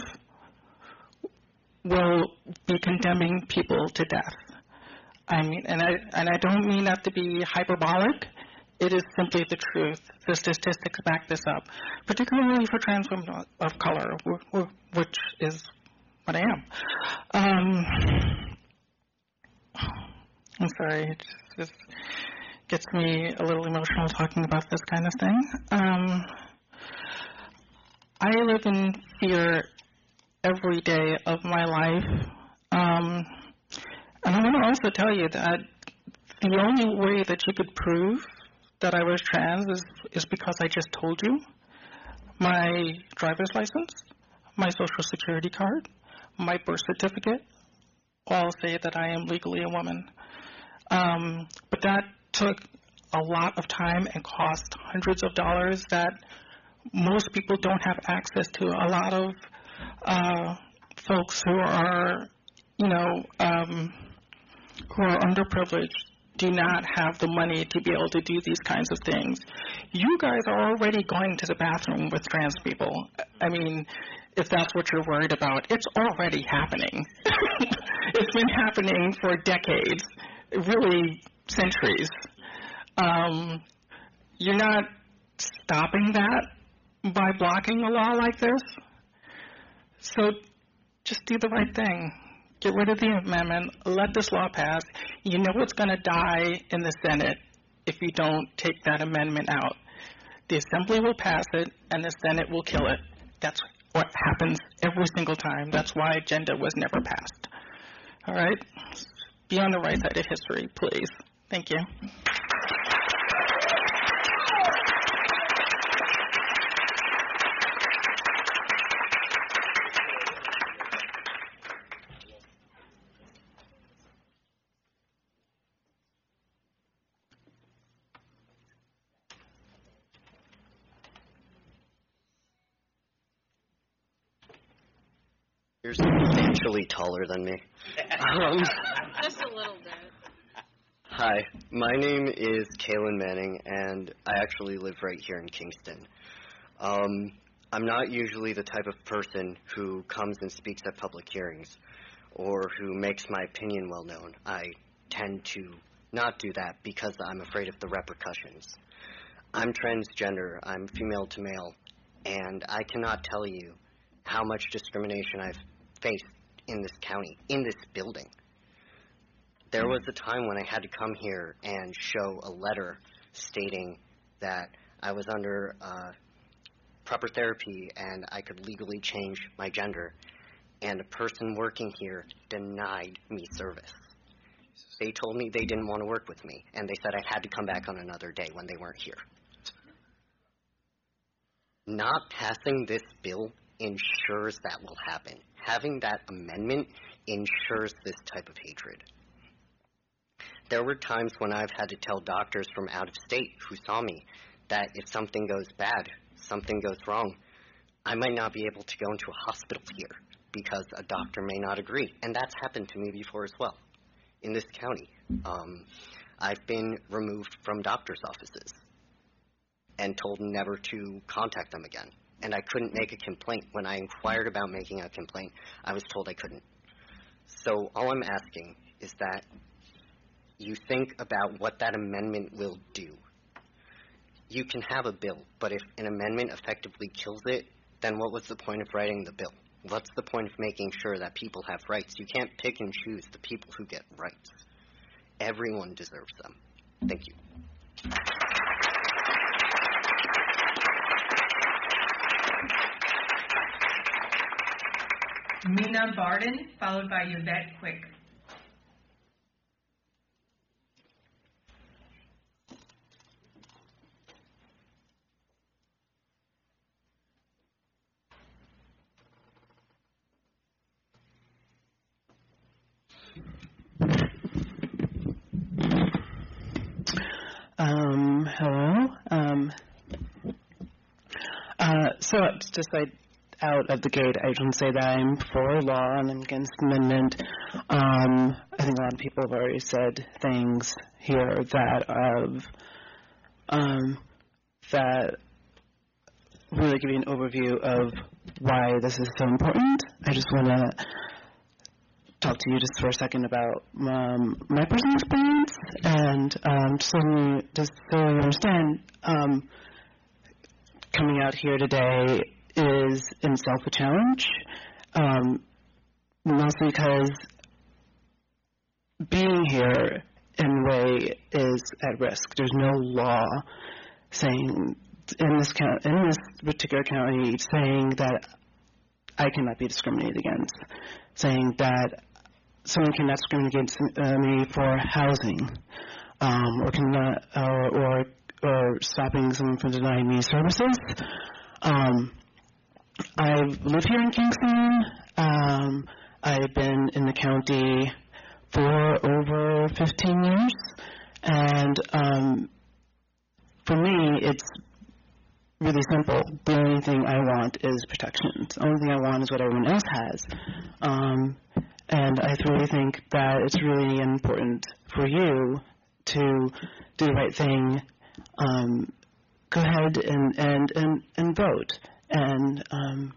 will be condemning people to death. I mean, and I and I don't mean that to be hyperbolic. It is simply the truth. The statistics back this up, particularly for trans women of color, which is what I am. Um, I'm sorry, it just, just gets me a little emotional talking about this kind of thing. Um, I live in fear every day of my life. Um, and I want to also tell you that the only way that you could prove that I was trans is, is because I just told you. My driver's license, my social security card, my birth certificate all say that I am legally a woman. Um, but that took a lot of time and cost hundreds of dollars that most people don't have access to. A lot of uh, folks who are, you know, um, who are underprivileged do not have the money to be able to do these kinds of things. You guys are already going to the bathroom with trans people. I mean, if that's what you're worried about, it's already happening. It's been happening for decades, really centuries. Um, you're not stopping that by blocking a law like this. So just do the right thing. Get rid of the amendment. Let this law pass. You know it's going to die in the Senate if you don't take that amendment out. The Assembly will pass it, and the Senate will kill it. That's what happens every single time. That's why agenda was never passed. All right? Be on the right side of history, please. Thank you. You're substantially taller than me. Um, Just a little bit. Hi, my name is Kaylin Manning, and I actually live right here in Kingston. Um, I'm not usually the type of person who comes and speaks at public hearings or who makes my opinion well known. I tend to not do that because I'm afraid of the repercussions. I'm transgender, I'm female to male, and I cannot tell you how much discrimination I've faced in this county, in this building. There was a time when I had to come here and show a letter stating that I was under uh, proper therapy and I could legally change my gender, and a person working here denied me service. They told me they didn't want to work with me, and they said I had to come back on another day when they weren't here. Not passing this bill ensures that will happen. Having that amendment ensures this type of hatred. There were times when I've had to tell doctors from out of state who saw me that if something goes bad, something goes wrong, I might not be able to go into a hospital here because a doctor may not agree. And that's happened to me before as well in this county. Um, I've been removed from doctor's offices and told never to contact them again. And I couldn't make a complaint. When I inquired about making a complaint, I was told I couldn't. So all I'm asking is that you think about what that amendment will do. You can have a bill, but if an amendment effectively kills it, then what was the point of writing the bill? What's the point of making sure that people have rights? You can't pick and choose the people who get rights. Everyone deserves them. Thank you. Mina Barden, followed by Yvette Quick. Um, hello. Um, uh, so just like out of the gate, I can say that I'm for law and I'm against amendment. Um, I think a lot of people have already said things here that of um, that really give you an overview of why this is so important. I just want to talk to you just for a second about um, my personal experience, and um, just, so you, just so you understand, um, coming out here today is in itself a challenge, um, mostly because being here in a way is at risk. There's no law saying in this count, in this particular county saying that I cannot be discriminated against, saying that someone cannot discriminate against uh, me for housing, um, or cannot, or, or or stopping someone from denying me services. Um, I live here in Kingston. Um, I've been in the county for over fifteen years, and um, for me, it's really simple. The only thing I want is protection. The only thing I want is what everyone else has. Um, And I really think that it's really important for you to do the right thing. Um, go ahead and, and, and, and vote. And um,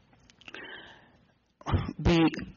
be,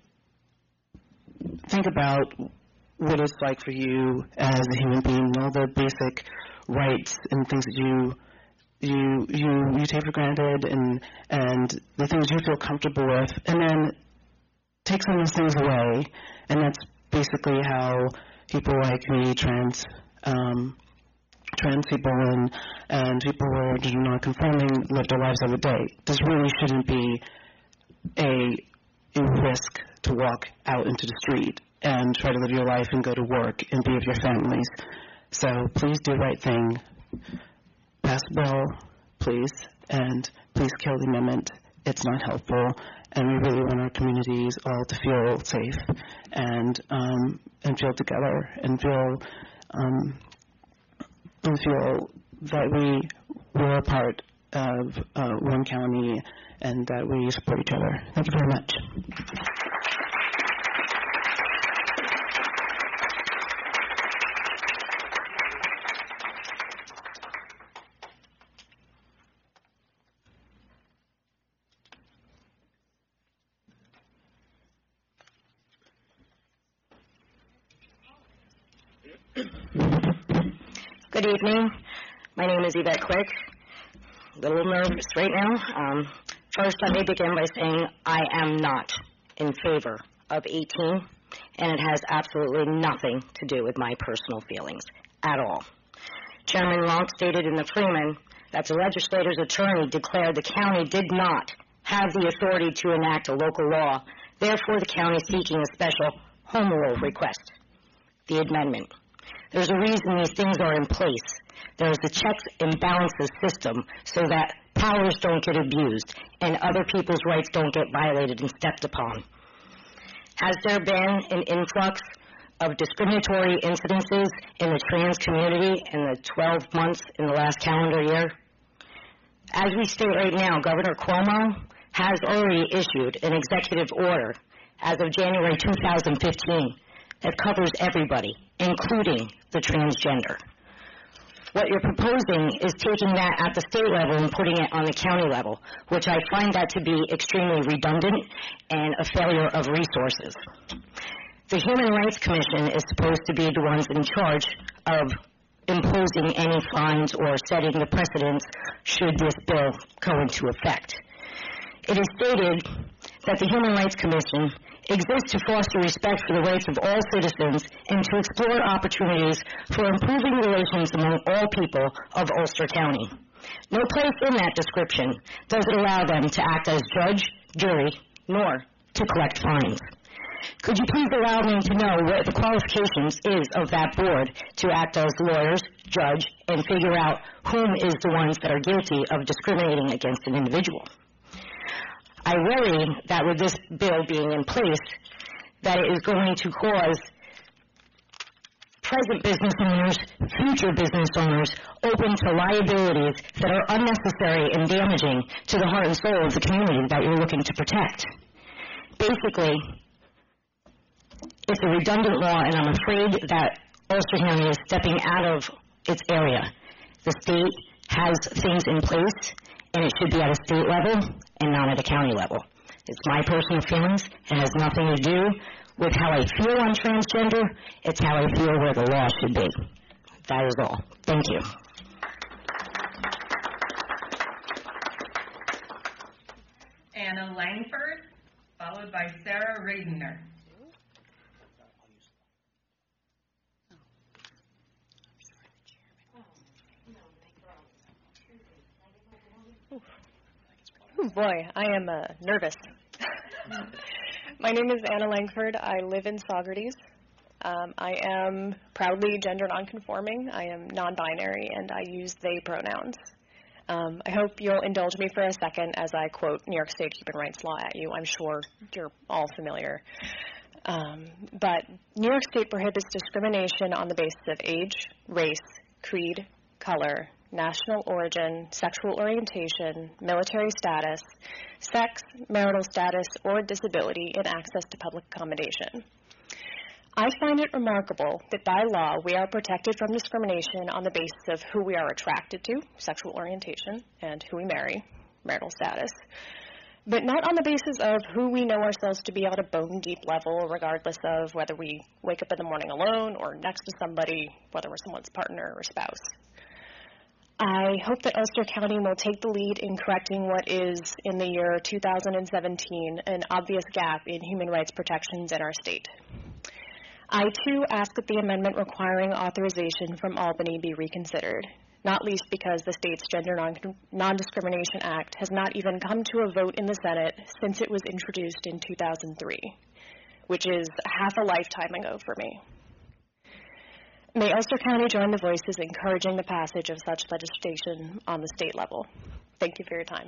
think about what it's like for you as a human being, all the basic rights and things that you you you, you take for granted, and, and the things you feel comfortable with, and then take some of those things away, and that's basically how people like me, trans, um, trans people and, and people who are non-conforming live their lives every day. This really shouldn't be a, a risk to walk out into the street and try to live your life and go to work and be with your families. So please do the right thing. Pass a bill, please, and please kill the amendment. It's not helpful. And we really want our communities all to feel safe and um, and feel together and feel um, and feel that we we're a part of uh, one county and that we support each other. Thank you very much. Good evening. My name is Yvette Quick. A little nervous right now. Um, first, let me begin by saying I am not in favor of eighteen, and it has absolutely nothing to do with my personal feelings at all. Chairman Long stated in the Freeman that the legislator's attorney declared the county did not have the authority to enact a local law, therefore the county is seeking a special home rule request, the amendment. There's a reason these things are in place. There's a checks and balances system so that powers don't get abused and other people's rights don't get violated and stepped upon. Has there been an influx of discriminatory incidences in the trans community in the twelve months in the last calendar year? As we state right now, Governor Cuomo has already issued an executive order as of January two thousand fifteen that covers everybody, including the transgender. What you're proposing is taking that at the state level and putting it on the county level, which I find that to be extremely redundant and a failure of resources. The Human Rights Commission is supposed to be the ones in charge of imposing any fines or setting the precedents should this bill go into effect. It is stated that the Human Rights Commission exists to foster respect for the rights of all citizens and to explore opportunities for improving relations among all people of Ulster County. No place in that description does it allow them to act as judge, jury, nor to collect fines. Could you please allow me to know what the qualifications is of that board to act as lawyers, judge, and figure out whom is the ones that are guilty of discriminating against an individual? I worry that with this bill being in place, that it is going to cause present business owners, future business owners, open to liabilities that are unnecessary and damaging to the heart and soul of the community that you're looking to protect. Basically, it's a redundant law, and I'm afraid that Ulster County is stepping out of its area. The state has things in place, and it should be at a state level and not at a county level. It's my personal feelings. It has nothing to do with how I feel on transgender. It's how I feel where the law should be. That is all. Thank you. Anna Langford, followed by Sarah Radiner. Oh boy, I am uh, nervous. My name is Anna Langford. I live in Saugerties. Um, I am proudly gender nonconforming. I am non-binary, and I use they pronouns. Um, I hope you'll indulge me for a second as I quote New York State human rights law at you. I'm sure you're all familiar. Um, but New York State prohibits discrimination on the basis of age, race, creed, color, national origin, sexual orientation, military status, sex, marital status, or disability in access to public accommodation. I find it remarkable that by law we are protected from discrimination on the basis of who we are attracted to, sexual orientation, and who we marry, marital status, but not on the basis of who we know ourselves to be on a bone-deep level, regardless of whether we wake up in the morning alone or next to somebody, whether we're someone's partner or spouse. I hope that Ulster County will take the lead in correcting what is, in the year two thousand seventeen, an obvious gap in human rights protections in our state. I, too, ask that the amendment requiring authorization from Albany be reconsidered, not least because the state's Gender Non- Non-Discrimination Act has not even come to a vote in the Senate since it was introduced in two thousand three, which is half a lifetime ago for me. May Ulster County join the voices encouraging the passage of such legislation on the state level. Thank you for your time.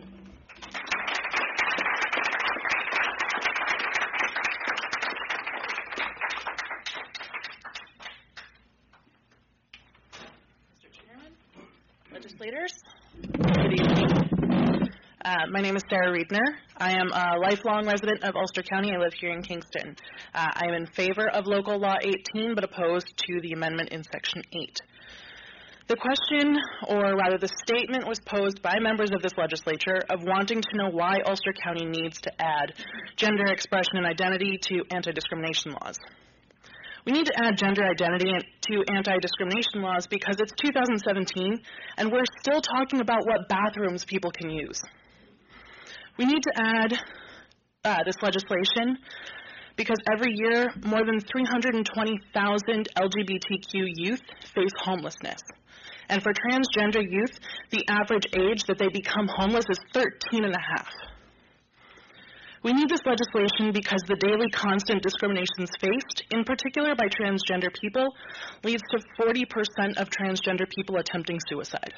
Mister Chairman, legislators, good evening. Uh, my name is Sarah Riedner. I am a lifelong resident of Ulster County. I live here in Kingston. Uh, I am in favor of Local Law eighteen, but opposed to the amendment in Section eight. The question, or rather the statement, was posed by members of this legislature of wanting to know why Ulster County needs to add gender expression and identity to anti-discrimination laws. We need to add gender identity to anti-discrimination laws because it's two thousand seventeen and we're still talking about what bathrooms people can use. We need to add uh, this legislation because every year more than three hundred twenty thousand L G B T Q youth face homelessness. And for transgender youth, the average age that they become homeless is thirteen and a half. We need this legislation because the daily constant discriminations faced, in particular by transgender people, leads to forty percent of transgender people attempting suicide.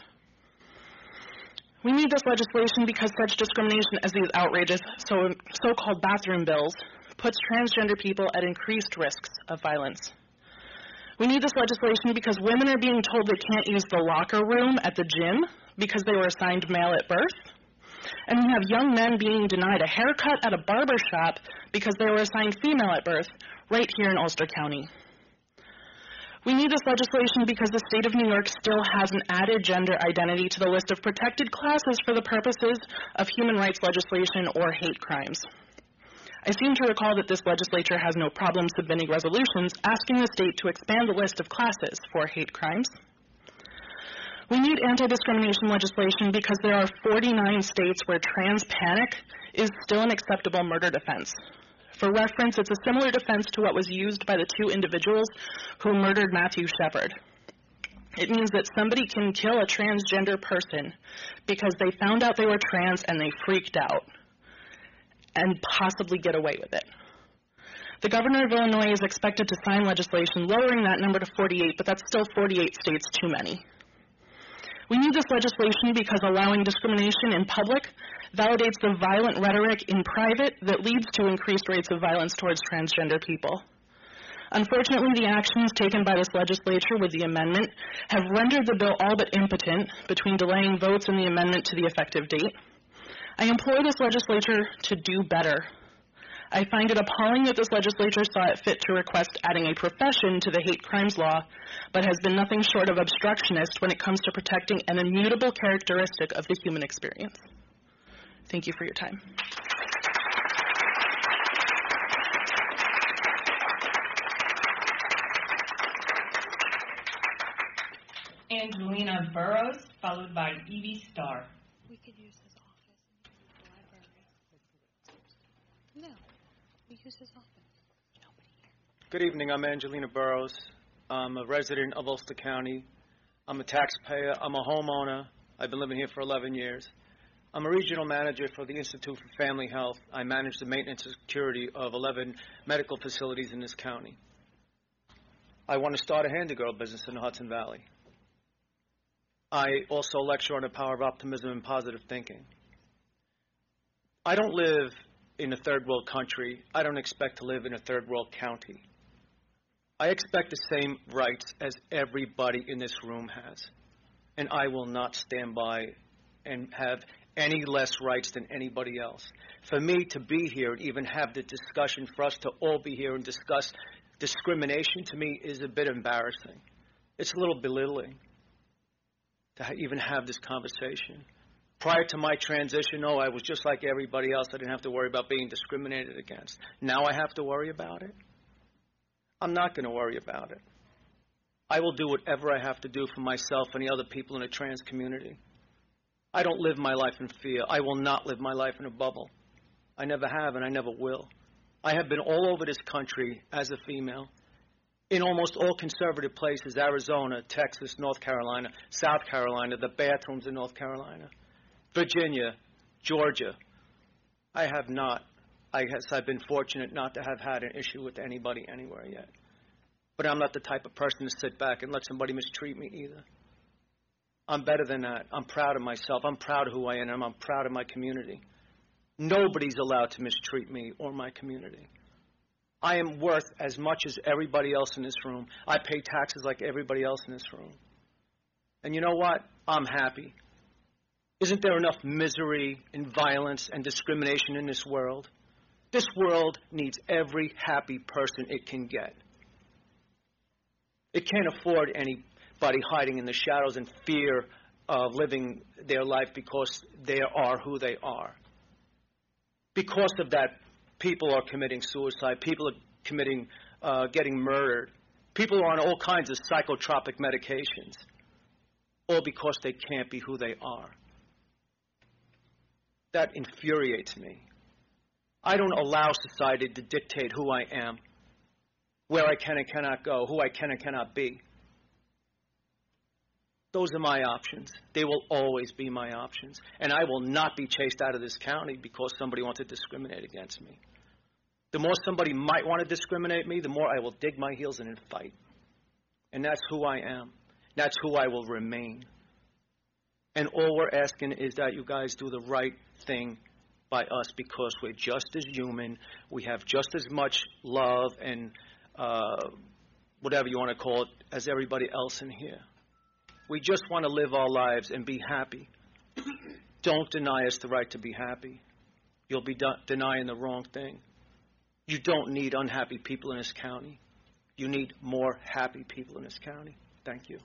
We need this legislation because such discrimination as these outrageous so, so-called bathroom bills puts transgender people at increased risks of violence. We need this legislation because women are being told they can't use the locker room at the gym because they were assigned male at birth. And we have young men being denied a haircut at a barber shop because they were assigned female at birth right here in Ulster County. We need this legislation because the state of New York still has an added gender identity to the list of protected classes for the purposes of human rights legislation or hate crimes. I seem to recall that this legislature has no problem submitting resolutions asking the state to expand the list of classes for hate crimes. We need anti-discrimination legislation because there are forty-nine states where trans panic is still an acceptable murder defense. For reference, it's a similar defense to what was used by the two individuals who murdered Matthew Shepard. It means that somebody can kill a transgender person because they found out they were trans and they freaked out and possibly get away with it. The governor of Illinois is expected to sign legislation lowering that number to forty-eight, but that's still forty-eight states too many. We need this legislation because allowing discrimination in public validates the violent rhetoric in private that leads to increased rates of violence towards transgender people. Unfortunately, the actions taken by this legislature with the amendment have rendered the bill all but impotent between delaying votes and the amendment to the effective date. I implore this legislature to do better. I find it appalling that this legislature saw it fit to request adding a profession to the hate crimes law, but has been nothing short of obstructionist when it comes to protecting an immutable characteristic of the human experience. Thank you for your time. Angelina Burrows, followed by Evie Starr. We could use his office in the library. No, we use his office. Nobody here. Good evening. I'm Angelina Burrows. I'm a resident of Ulster County. I'm a taxpayer. I'm a homeowner. I've been living here for eleven years. I'm a regional manager for the Institute for Family Health. I manage the maintenance and security of eleven medical facilities in this county. I want to start a handy-girl business in the Hudson Valley. I also lecture on the power of optimism and positive thinking. I don't live in a third world country. I don't expect to live in a third world county. I expect the same rights as everybody in this room has. And I will not stand by and have any less rights than anybody else. For me to be here and even have the discussion, for us to all be here and discuss discrimination, to me is a bit embarrassing. It's a little belittling to ha- even have this conversation. Prior to my transition, no, I was just like everybody else. I didn't have to worry about being discriminated against. Now I have to worry about it? I'm not going to worry about it. I will do whatever I have to do for myself and the other people in the trans community. I don't live my life in fear. I will not live my life in a bubble. I never have and I never will. I have been all over this country as a female, in almost all conservative places, Arizona, Texas, North Carolina, South Carolina, the bathrooms in North Carolina, Virginia, Georgia. I have not. I guess I've been fortunate not to have had an issue with anybody anywhere yet. But I'm not the type of person to sit back and let somebody mistreat me either. I'm better than that. I'm proud of myself. I'm proud of who I am. I'm proud of my community. Nobody's allowed to mistreat me or my community. I am worth as much as everybody else in this room. I pay taxes like everybody else in this room. And you know what? I'm happy. Isn't there enough misery and violence and discrimination in this world? This world needs every happy person it can get. It can't afford anybody hiding in the shadows in fear of living their life because they are who they are. Because of that, people are committing suicide. People are committing, uh, getting murdered. People are on all kinds of psychotropic medications, all because they can't be who they are. That infuriates me. I don't allow society to dictate who I am, where I can and cannot go, who I can and cannot be. Those are my options. They will always be my options. And I will not be chased out of this county because somebody wants to discriminate against me. The more somebody might want to discriminate me, the more I will dig my heels in and fight. And that's who I am. That's who I will remain. And all we're asking is that you guys do the right thing by us, because we're just as human. We have just as much love and uh, whatever you want to call it as everybody else in here. We just want to live our lives and be happy. Don't deny us the right to be happy. You'll be de- denying the wrong thing. You don't need unhappy people in this county. You need more happy people in this county. Thank you.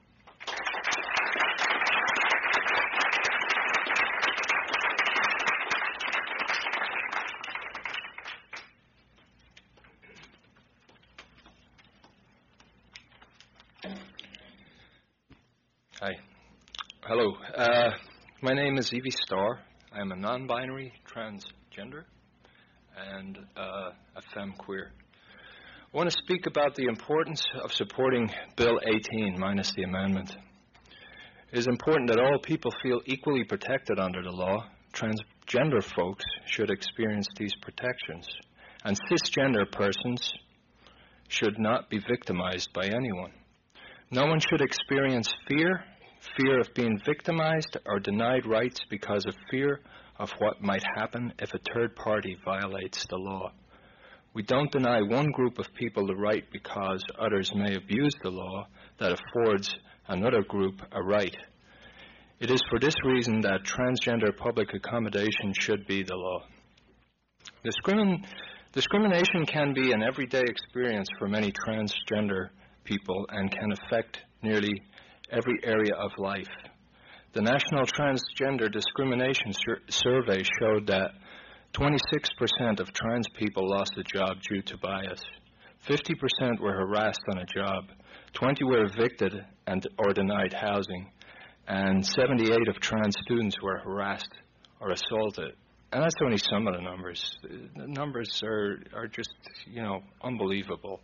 Hi. Hello. Uh, my name is Evie Starr. I am a non-binary transgender and uh, a femme queer. I want to speak about the importance of supporting Bill eighteen, minus the amendment. It is important that all people feel equally protected under the law. Transgender folks should experience these protections, and cisgender persons should not be victimized by anyone. No one should experience fear, fear of being victimized or denied rights because of fear of what might happen if a third party violates the law. We don't deny one group of people the right because others may abuse the law that affords another group a right. It is for this reason that transgender public accommodation should be the law. Discrimin- discrimination can be an everyday experience for many transgender people and can affect nearly every area of life. The National Transgender Discrimination Sur- Survey showed that twenty-six percent of trans people lost a job due to bias. fifty percent were harassed on a job. twenty were evicted and or denied housing. And seventy-eight of trans students were harassed or assaulted. And that's only some of the numbers. The numbers are, are just, you know, unbelievable.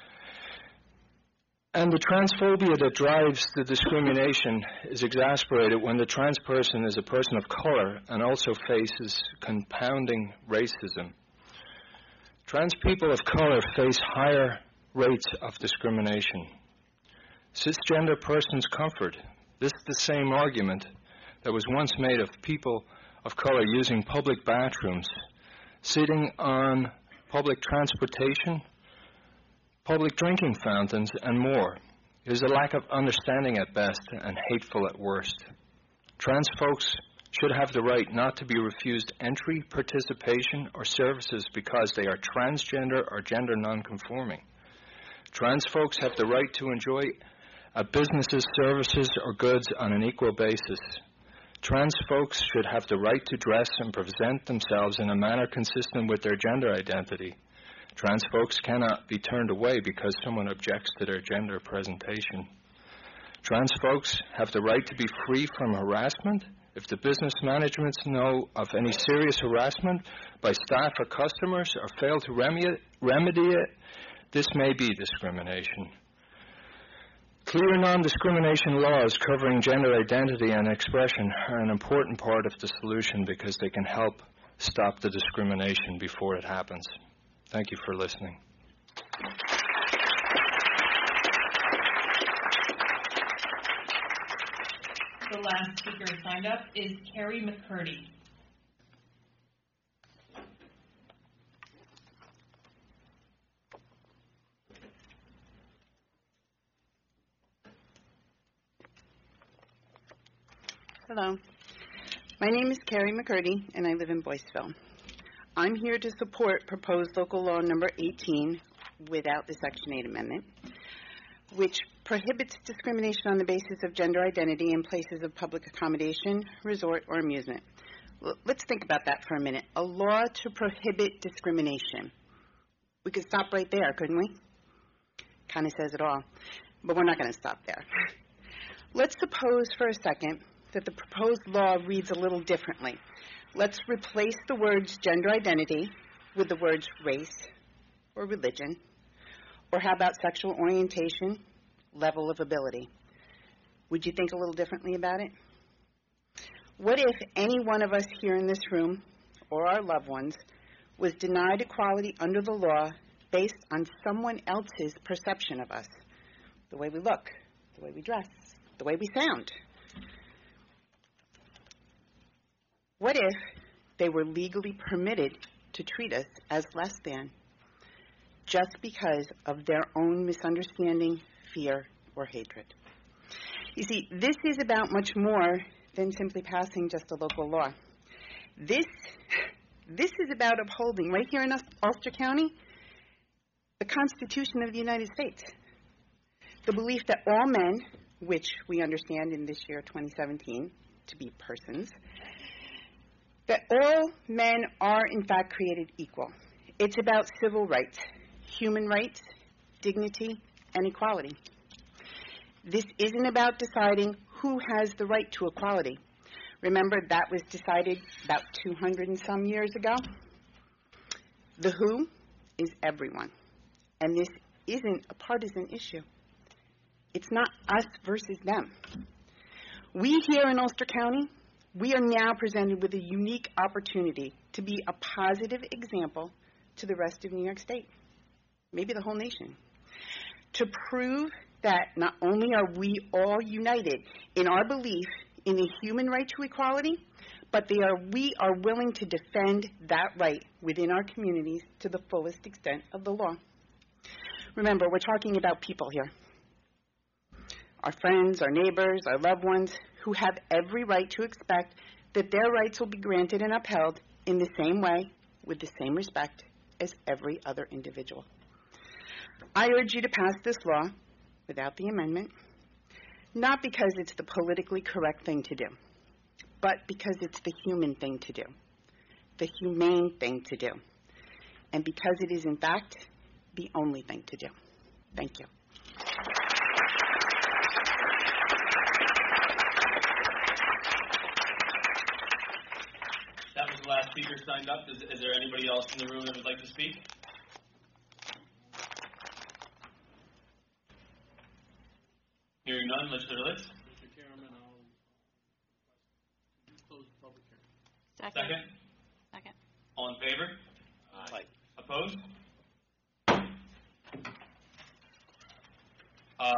And the transphobia that drives the discrimination is exasperated when the trans person is a person of color and also faces compounding racism. Trans people of color face higher rates of discrimination. Cisgender persons' comfort. This is the same argument that was once made of people of color using public bathrooms, sitting on public transportation, public drinking fountains, and more. It is a lack of understanding at best and hateful at worst. Trans folks should have the right not to be refused entry, participation, or services because they are transgender or gender nonconforming. Trans folks have the right to enjoy a business's services or goods on an equal basis. Trans folks should have the right to dress and present themselves in a manner consistent with their gender identity. Trans folks cannot be turned away because someone objects to their gender presentation. Trans folks have the right to be free from harassment. If the business managements know of any serious harassment by staff or customers or fail to remedy, remedy it, this may be discrimination. Clear non-discrimination laws covering gender identity and expression are an important part of the solution because they can help stop the discrimination before it happens. Thank you for listening. The last speaker signed up is Carrie McCurdy. Hello. My name is Carrie McCurdy, and I live in Boyceville. I'm here to support proposed local law number eighteen without the Section eight amendment, which prohibits discrimination on the basis of gender identity in places of public accommodation, resort, or amusement. L- let's think about that for a minute. A law to prohibit discrimination. We could stop right there, couldn't we? kind of says it all. But we're not going to stop there. Let's suppose for a second that the proposed law reads a little differently. Let's replace the words gender identity with the words race or religion, or how about sexual orientation, level of ability? Would you think a little differently about it? What if any one of us here in this room, or our loved ones, was denied equality under the law based on someone else's perception of us? The way we look, the way we dress, the way we sound. What if they were legally permitted to treat us as less than, just because of their own misunderstanding, fear, or hatred? You see, this is about much more than simply passing just a local law. This, this is about upholding, right here in Ulster County, the Constitution of the United States. The belief that all men, which we understand in this year, twenty seventeen, to be persons, that all men are in fact created equal. It's about civil rights, human rights, dignity, and equality. This isn't about deciding who has the right to equality. Remember, that was decided about two hundred and some years ago. The who is everyone. And this isn't a partisan issue. It's not us versus them. We here in Ulster County, we are now presented with a unique opportunity to be a positive example to the rest of New York State, maybe the whole nation, to prove that not only are we all united in our belief in the human right to equality, but they are, we are willing to defend that right within our communities to the fullest extent of the law. Remember, we're talking about people here. Our friends, our neighbors, our loved ones, who have every right to expect that their rights will be granted and upheld in the same way, with the same respect as every other individual. I urge you to pass this law without the amendment, not because it's the politically correct thing to do, but because it's the human thing to do, the humane thing to do, and because it is, in fact, the only thing to do. Thank you. That was the last speaker signed up. Is, is there anybody else in the room that would like to speak? Hearing none, legislator Litz. Mister Chairman, I'll close the public hearing. Second. Second. Second. All in favor? Aye. Opposed?